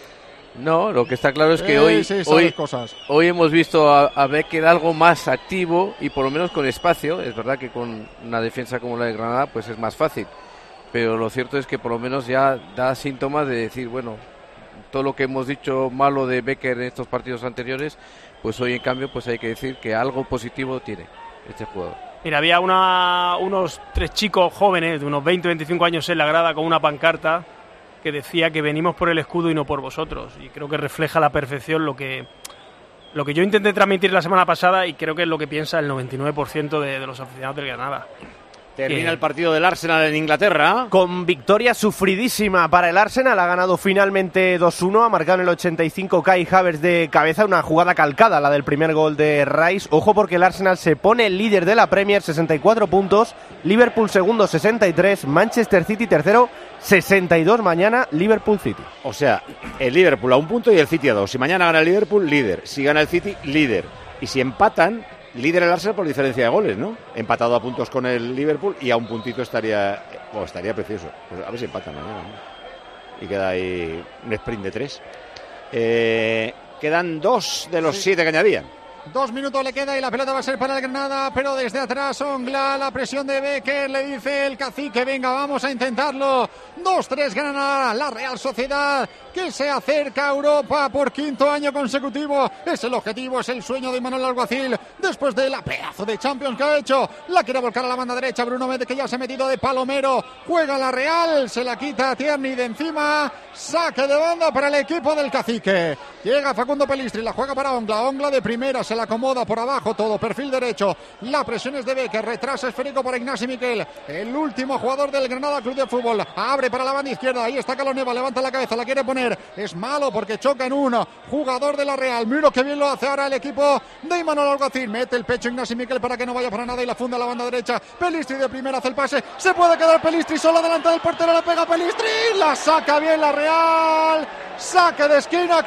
No, lo que está claro es que eh, hoy, sí, hoy, cosas. hoy hemos visto a, a Becker algo más activo y por lo menos con espacio. Es verdad que con una defensa como la de Granada pues es más fácil, pero lo cierto es que por lo menos ya da síntomas de decir, bueno, todo lo que hemos dicho malo de Becker en estos partidos anteriores, pues hoy en cambio pues hay que decir que algo positivo tiene este jugador. Mira, había una, unos tres chicos jóvenes de unos veinte, veinticinco años en la grada con una pancarta que decía que venimos por el escudo y no por vosotros, y creo que refleja a la perfección lo que lo que yo intenté transmitir la semana pasada y creo que es lo que piensa el noventa y nueve por ciento de, de los aficionados del Granada. Termina el partido del Arsenal en Inglaterra. Con victoria sufridísima para el Arsenal. Ha ganado finalmente dos uno. Ha marcado en el ochenta y cinco Kai Havertz de cabeza. Una jugada calcada, la del primer gol de Rice. Ojo porque el Arsenal se pone líder de la Premier, sesenta y cuatro puntos. Liverpool segundo, sesenta y tres. Manchester City tercero, sesenta y dos. Mañana Liverpool City. O sea, el Liverpool a un punto y el City a dos. Si mañana gana el Liverpool, líder. Si gana el City, líder. Y si empatan, líder el Arsenal por diferencia de goles, ¿no? Empatado a puntos con el Liverpool y a un puntito estaría, oh, estaría precioso. Pues a ver si empatan mañana, ¿no? Y queda ahí un sprint de tres. Eh, quedan dos de los sí. siete que añadían. Dos minutos le queda y la pelota va a ser para el Granada, pero desde atrás Ongla, la presión de Becker, le dice el cacique, venga, vamos a intentarlo. dos tres gana la Real Sociedad, que se acerca a Europa por quinto año consecutivo. Es el objetivo, es el sueño de Manuel Alguacil, después de la pedazo de Champions que ha hecho. La quiere volcar a la banda derecha, Bruno Méndez, que ya se ha metido de palomero. Juega la Real, se la quita a Tierney de encima. Saque de banda para el equipo del cacique. Llega Facundo Pelistri, la juega para Ongla. Ongla de primera, se la acomoda por abajo todo, perfil derecho. La presión es de Becker, retrasa esférico para Ignasi Miquel, el último jugador del Granada Club de Fútbol. Abre para la banda izquierda, ahí está Caloneva, levanta la cabeza, la quiere poner. Es malo porque choca en uno. Jugador de la Real, miro que bien lo hace ahora el equipo de Imanol Alguacil. Mete el pecho Ignasi Miquel para que no vaya para nada y la funda a la banda derecha. Pelistri de primera hace el pase, se puede quedar Pelistri solo delante del portero, le pega Pelistri, la saca bien la Real. Saque de esquina,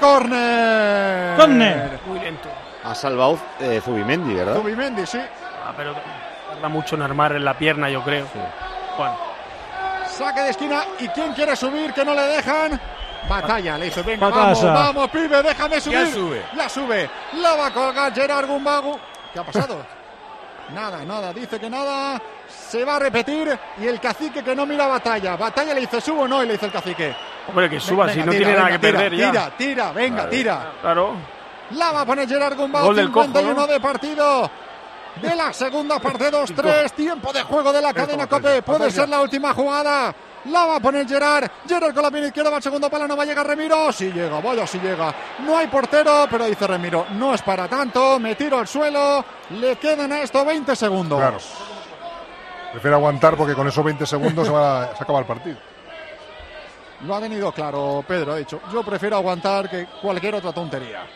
córner. Córner. Muy lento. Ha salvado eh, Zubimendi, ¿verdad? Zubimendi, sí. Ah, pero tarda mucho en armar en la pierna, yo creo. Sí. Bueno. Saque de esquina, ¿y quién quiere subir que no le dejan? Batalla, le hizo, venga, vamos, vamos, pibe, déjame subir. Ya sube. La sube, la va a colgar Gerard Gumbagu. ¿Qué ha pasado? Nada, nada, dice que nada. Se va a repetir y el cacique que no mira Batalla. Batalla le dice, ¿subo o no? Y le dice el cacique. Hombre, que suba, venga, si no tira, tiene nada venga, que perder tira, ya. Tira, tira, venga, claro, tira. Claro. La va a poner Gerard Gumbagu, Gol del cincuenta y uno cojo, ¿no? de partido. De la segunda parte, dos tres, tiempo de juego de la cadena COPE. Puede ser la última jugada. La va a poner Gerard. Gerard con la pierna izquierda va al segundo palo. No va a llegar Remiro. Sí llega, vaya, sí llega. No hay portero, pero dice Remiro, no es para tanto. Me tiro al suelo. Le quedan a esto veinte segundos. Claro. Prefiere aguantar porque con esos veinte segundos se, va, se acaba el partido. Lo ha tenido claro Pedro, ha dicho, yo prefiero aguantar que cualquier otra tontería.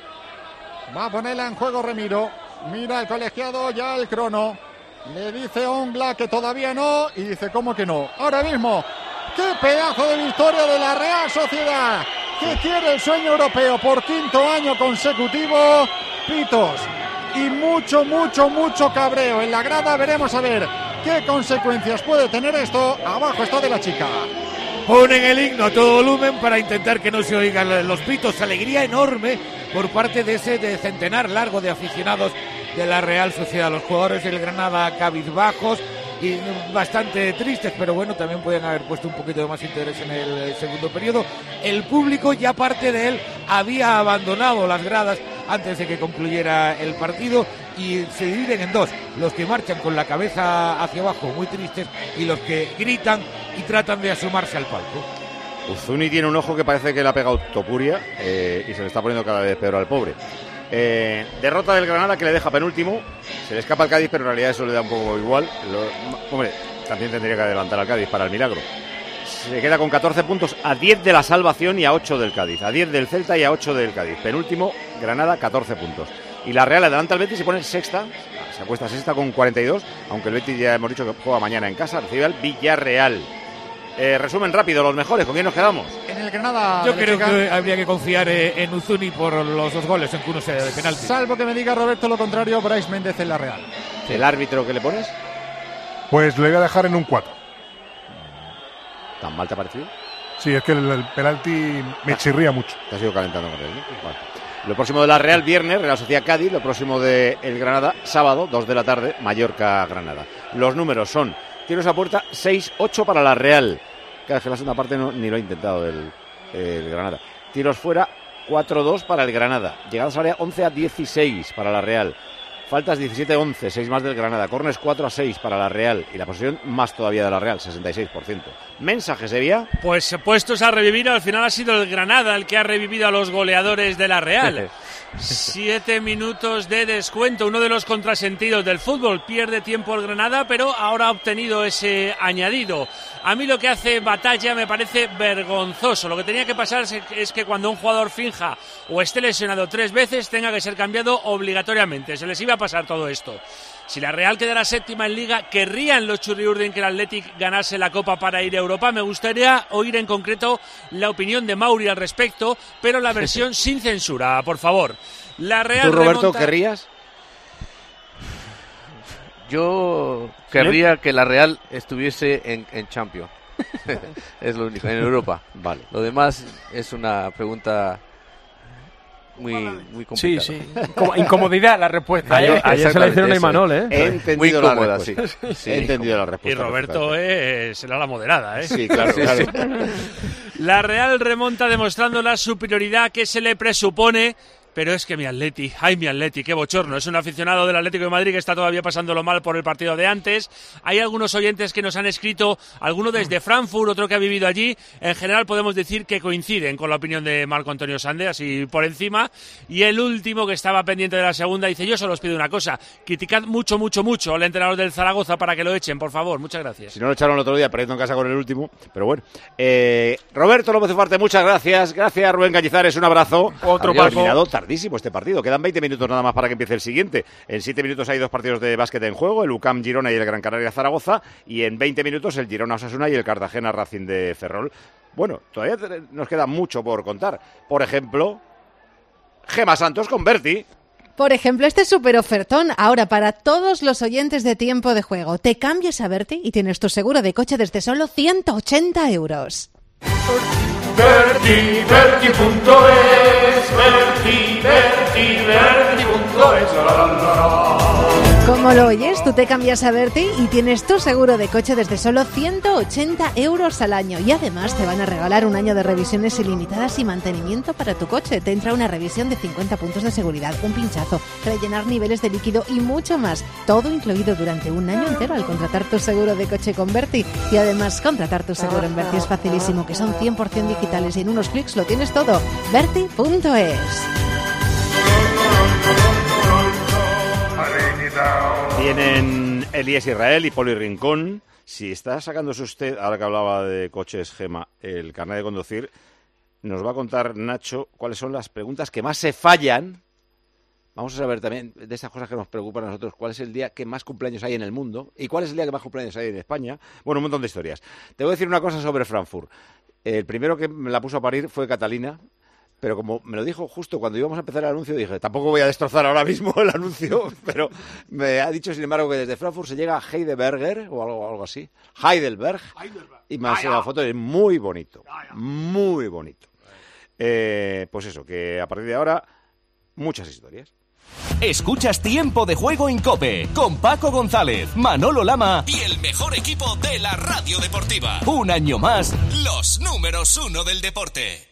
Va a ponerla en juego Remiro. Mira el colegiado, ya el crono. Le dice Ongla que todavía no. Y dice, ¿cómo que no? Ahora mismo. ¡Qué pedazo de victoria de la Real Sociedad! Que quiere el sueño europeo por quinto año consecutivo. Pitos y mucho, mucho, mucho cabreo en la grada. Veremos a ver qué consecuencias puede tener esto. Abajo está de la chica. Ponen el himno a todo volumen para intentar que no se oigan los pitos. Alegría enorme por parte de ese de centenar largo de aficionados de la Real Sociedad. Los jugadores del Granada cabizbajos y bastante tristes, pero bueno, también pueden haber puesto un poquito de más interés en el segundo periodo. El público, ya parte de él, había abandonado las gradas antes de que concluyera el partido y se dividen en dos: los que marchan con la cabeza hacia abajo muy tristes y los que gritan y tratan de asomarse al palco. Uzuni tiene un ojo que parece que le ha pegado topuria eh, y se le está poniendo cada vez peor al pobre. Eh, derrota del Granada que le deja penúltimo, se le escapa al Cádiz, pero en realidad eso le da un poco igual. Lo, hombre, también tendría que adelantar al Cádiz para el milagro. Se queda con catorce puntos, a diez de la salvación y a ocho del Cádiz, a diez del Celta y a ocho del Cádiz. Penúltimo, Granada, catorce puntos. Y la Real adelanta al Betis y se pone sexta, se acuesta sexta con cuarenta y dos, aunque el Betis ya hemos dicho que juega mañana en casa, recibe al Villarreal. Eh, resumen rápido, los mejores, ¿con quién nos quedamos? En el Granada. Yo creo que habría que confiar en Uzuni por los dos goles, en que uno sea de penalti. Salvo que me diga Roberto lo contrario, Brais Méndez en la Real. ¿El árbitro que le pones? Pues le voy a dejar en un cuatro. ¿Tan mal te ha parecido? Sí, es que el, el penalti me chirría mucho. Te has ido calentando con él, ¿no? Vale. Lo próximo de la Real, viernes, Real Sociedad Cádiz. Lo próximo de el Granada, sábado, dos de la tarde, Mallorca-Granada. Los números son: tiros a puerta, seis ocho para la Real. Claro, que la segunda parte no, ni lo ha intentado el, el Granada. Tiros fuera, cuatro dos para el Granada. Llegadas al área, once a dieciséis para la Real. Faltas diecisiete a once, seis más del Granada. Corners cuatro a seis para la Real. Y la posesión más todavía de la Real, sesenta y seis por ciento. ¿Mensaje sería? Pues puestos a revivir, al final ha sido el Granada el que ha revivido a los goleadores de la Real. Siete minutos de descuento, uno de los contrasentidos del fútbol. Pierde tiempo el Granada, pero ahora ha obtenido ese añadido. A mí lo que hace Batalla me parece vergonzoso. Lo que tenía que pasar es que cuando un jugador finja o esté lesionado tres veces tenga que ser cambiado obligatoriamente. Se les iba a pasar todo esto. Si la Real quedara séptima en Liga, querrían los Churriurden que el Athletic ganase la Copa para ir a Europa. Me gustaría oír en concreto la opinión de Mauri al respecto, pero la versión sin censura, por favor. La Real ¿Tú, Roberto, remonta... querrías? Yo querría que la Real estuviese en, en Champions. Es lo único, en Europa. Vale. Lo demás es una pregunta muy, muy complicada. Sí, sí. Como, incomodidad la respuesta. Ayer, ¿eh? ayer se la hicieron a Imanol, ¿eh? He entendido muy la cómoda, respuesta. sí. sí. He entendido la respuesta. Y Roberto eh, será la moderada, ¿eh? Sí, claro, Sí, claro. sí. La Real remonta demostrando la superioridad que se le presupone. Pero es que mi Atleti, ay mi Atleti, qué bochorno. Es un aficionado del Atlético de Madrid que está todavía pasándolo mal por el partido de antes. Hay algunos oyentes que nos han escrito, alguno desde Frankfurt, otro que ha vivido allí. En general podemos decir que coinciden con la opinión de Marco Antonio Sande, así por encima. Y el último, que estaba pendiente de la segunda, dice: yo solo os pido una cosa, criticad mucho, mucho, mucho al entrenador del Zaragoza para que lo echen, por favor. Muchas gracias. Si no lo echaron el otro día, perdiendo en casa con el último. Pero bueno. Eh, Roberto López Ufarte, muchas gracias. Gracias, Rubén Cañizares, un abrazo. Otro Había Paco. terminado tardísimo este partido. Quedan veinte minutos nada más para que empiece el siguiente. En siete minutos hay dos partidos de básquet en juego, el U C A M Girona y el Gran Canaria Zaragoza, y en veinte minutos el Girona Osasuna y el Cartagena Racing de Ferrol. Bueno, todavía nos queda mucho por contar. Por ejemplo, Gema Santos con Berti. Por ejemplo, este súper ofertón ahora para todos los oyentes de Tiempo de Juego. Te cambias a Berti y tienes tu seguro de coche desde solo ciento ochenta euros. Berti, Berti punto es, Berti, Berti, Berti punto es, la, la, la, la. Como lo oyes, tú te cambias a Berti y tienes tu seguro de coche desde solo ciento ochenta euros al año. Y además te van a regalar un año de revisiones ilimitadas y mantenimiento para tu coche. Te entra una revisión de cincuenta puntos de seguridad, un pinchazo, rellenar niveles de líquido y mucho más. Todo incluido durante un año entero al contratar tu seguro de coche con Berti. Y además, contratar tu seguro en Berti es facilísimo, que son cien por ciento digitales y en unos clics lo tienes todo. Berti punto es. Tienen Elías Israel y Poli Rincón. Si está sacándose usted, ahora que hablaba de coches, Gema, el carnet de conducir, nos va a contar Nacho cuáles son las preguntas que más se fallan. Vamos a saber también de esas cosas que nos preocupan a nosotros, cuál es el día que más cumpleaños hay en el mundo y cuál es el día que más cumpleaños hay en España. Bueno, un montón de historias. Te voy a decir una cosa sobre Frankfurt. El primero que me la puso a parir fue Catalina. pero como me lo dijo justo cuando íbamos a empezar el anuncio, dije, tampoco voy a destrozar ahora mismo el anuncio, pero me ha dicho, sin embargo, que desde Frankfurt se llega a Heidelberger, o algo, algo así, Heidelberg, Heidelberg. Y me ha enseñado la foto, es muy bonito, muy bonito. Eh, pues eso, que a partir de ahora, muchas historias. Escuchas Tiempo de Juego en COPE, con Paco González, Manolo Lama y el mejor equipo de la radio deportiva. Un año más, los números uno del deporte.